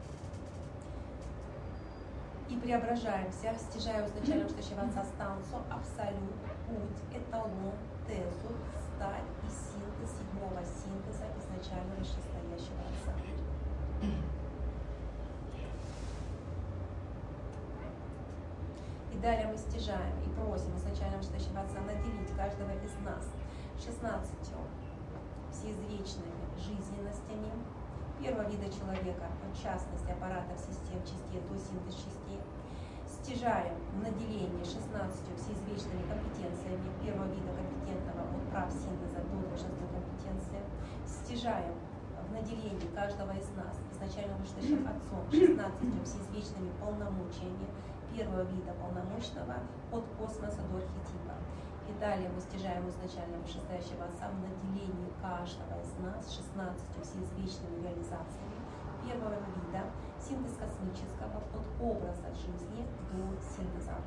и преображаемся, стяжая изначального вышестоящего Отца станцию, абсолют, путь, эталон, тезу, сталь и синтез седьмого синтеза изначального вышестоящего Отца. И далее мы стяжаем и просим изначального вышестоящего Отца наделить каждого из нас 16 всеизвечными жизненностями первого вида человека, в частности аппаратов, систем, частей до синтез частей. Стяжаем в наделении 16 всеизвечными компетенциями первого вида компетентного от прав синтеза до должностной компетенции. Стяжаем в наделении каждого из нас изначально вышестоящим Отцом 16 всеизвечными полномочиями первого вида полномочного от космоса до архетипа. И далее мы стяжаем изначально вышестоящего Отца в наделении каждого из нас 16 всеизвечными реализациями первого вида, синтез космического от образа жизни до синтеза.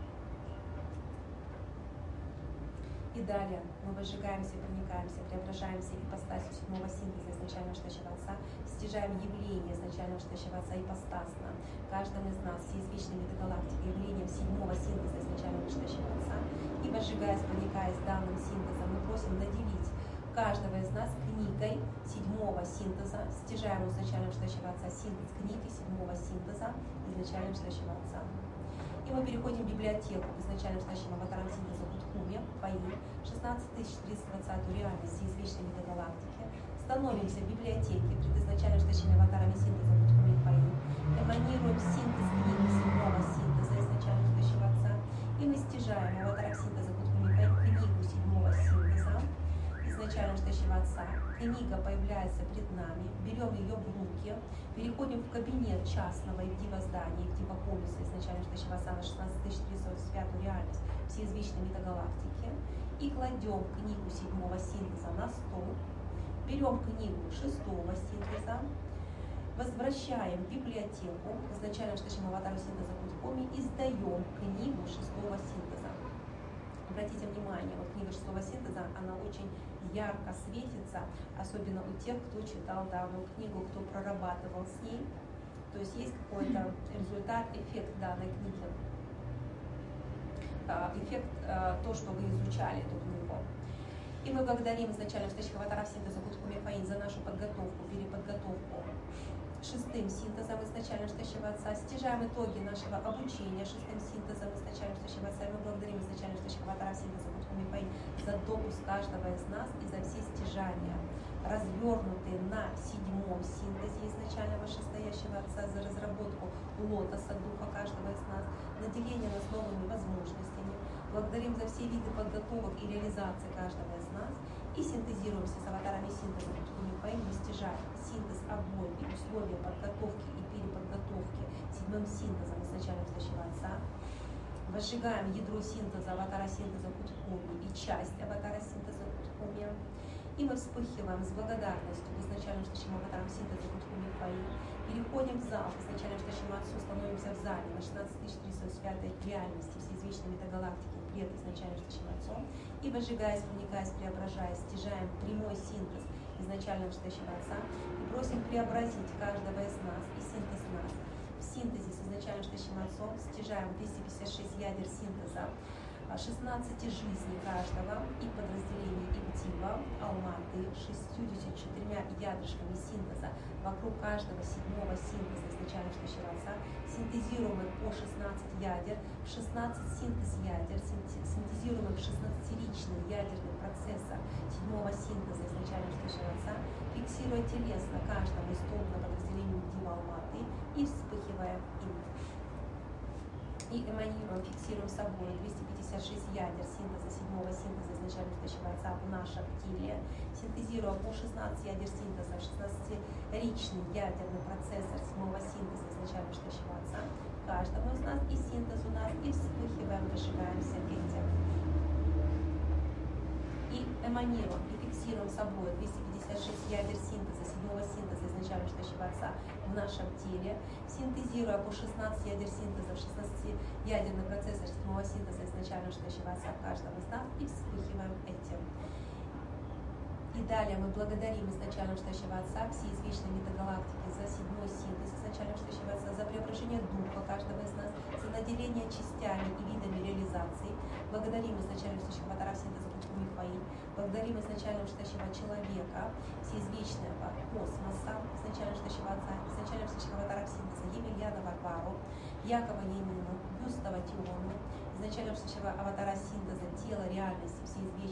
И далее мы выжигаемся, проникаемся, преображаемся ипостасью седьмого синтеза изначального вышестоящего Отца, стяжаем явление изначального вышестоящего Отца ипостасно, каждым из нас всеизвечными галактики явлением седьмого синтеза изначального вышестоящего Отца, и выжигаясь, проникаясь данным синтезом, мы просим наделить каждого из нас книгой седьмого синтеза, стяжаем изначального вышестоящего Отца синтез книги седьмого синтеза изначального вышестоящего Отца. И мы переходим в библиотеку изначально вышестоящим аватаром синтеза Будхуме, Паи, 16320 реальность всеизвечной метагалактики, становимся в библиотеке пред изначально вышестоящими аватарами синтеза Будхуме, Паи, эманируем синтез книги седьмого синтеза изначально вышестоящего Отца, и мы стяжаем аватаром синтеза Будхуме, Паи книгу седьмого синтеза изначально вышестоящего Отца. Книга появляется пред нами, берем ее в руки, переходим в кабинет частного Ивдива здания, Ивдива полюса изначально вышестоящего Отца на 16345 реальность всеизвечной метагалактики и кладем книгу седьмого синтеза на стол, берем книгу шестого синтеза, возвращаем в библиотеку изначально вышестоящему аватару синтеза Будхуме и сдаем книгу шестого синтеза. Обратите внимание, вот книга шестого синтеза, она очень ярко светится, особенно у тех, кто читал данную книгу, кто прорабатывал с ней. То есть есть какой-то результат, эффект данной книги. Эффект, то, что вы изучали эту книгу. И мы благодарим изначально вышестоящих аватаров синтеза Будхуме Паи за нашу подготовку, переподготовку шестым синтезом изначально вышестоящего Отца, стяжаем итоги нашего обучения шестым синтезом изначально вышестоящего Отца, и мы благодарим изначально вышестоящих аватаров синтеза Будхуме Паи за допуск каждого из нас и за все стяжания, развернутые на седьмом синтезе изначально вышестоящего Отца, за разработку лотоса духа каждого из нас, наделение нас новыми возможностями. Благодарим за все виды подготовок и реализации каждого из нас и синтезируемся с аватарами синтеза Будхуме Паи, достижая синтез огонь и условия подготовки и переподготовки седьмым синтезом изначально вышестоящего Отца. Возжигаем ядро синтеза аватара синтеза Будхуме и часть аватара синтеза Будхуме. И мы вспыхиваем с благодарностью к изначально вышестоящему аватарам синтеза Будхуме Паи. Переходим в зал, к изначально вышестоящему Отцу, становимся в зале на 16345 реальности всеизвечной метагалактики пред изначально вышестоящим Отцом. И возжигаясь, проникаясь, преображаясь, стяжаем прямой синтез изначально вышестоящего Отца и просим преобразить каждого из нас и синтез нас. В синтезе с изначально вышестоящим Отцом стяжаем 256 ядер синтеза 16 жизней каждого и подразделений Ивдива, Алматы, 64 ядрышками синтеза вокруг каждого седьмого синтеза изначально штущего отца, синтезируемых по 16 ядер, 16 синтез ядер, синтезируемых 16-ричный ядерный процессор седьмого синтеза изначально штущего отца, фиксируя телесно каждому истопно подразделению Ивдива, Алматы и вспыхивая им. И эманируем, фиксируем собой 256 ядер синтеза седьмого синтеза изначально штущего отца в нашем теле, синтезируя по 16 ядер синтеза, 16-ричный ядерный процессор седьмого синтеза изначально штущего отца, каждому из нас и синтез у нас, и вспыхиваем, выжигаемся этим. И эманируем, и фиксируем собой 256 ядер синтеза седьмого синтеза изначально штущего отца в нашем теле, синтезируя по 16 ядер синтеза, 16-ядерный процессор седьмого синтеза изначально штущего отца в каждом из нас и вспыхиваем этим. И далее мы благодарим изначально штущего отца всей извечной метагалактики за седьмой синтез изначально штущего отца, за преображение духа каждого из нас, за наделение частями и видами реализации. Благодарим изначально штущего аватара синтеза Бутку Михаил, благодарим изначально штущего человека, всеизвечного космоса, изначально штущего отца, изначально штущего аватара синтеза Емельяна Варвару, Якова Ленину, Гюстава Тиону, изначально штущего аватара синтеза тела реальности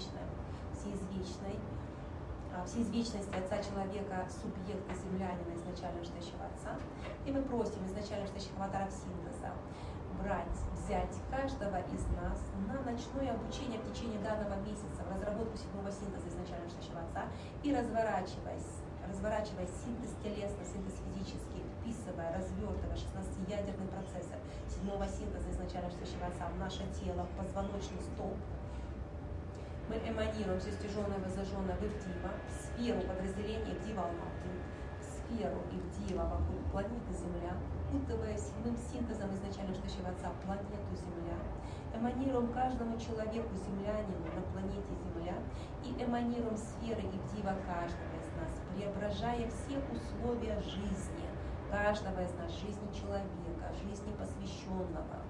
всеизвечности Отца Человека, субъекта землянина, изначально штущего Отца. И мы просим изначально штущих аватаров синтеза взять каждого из нас на ночное обучение в течение данного месяца в разработку седьмого синтеза изначально штущего Отца и разворачивая синтез телесно, синтез физический, вписывая, развертывая 16-ядерный процессор седьмого синтеза изначально штущего Отца в наше тело, в позвоночный столб. Мы эманируем все стяженное и зажженное в Ивдива, сферу подразделения Ивдива Алматы, сферу Ивдива вокруг планеты Земля, укутывая седьмым синтезом изначально штущего Отца планету Земля, эманируем каждому человеку землянину на планете Земля и эманируем сферы Ивдива каждого из нас, преображая все условия жизни каждого из нас, жизни человека, жизни посвященного.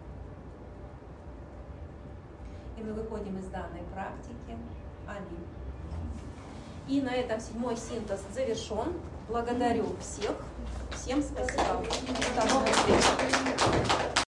И мы выходим из данной практики. Аминь. И на этом седьмой синтез завершен. Благодарю всех. Всем спасибо. До новых встреч.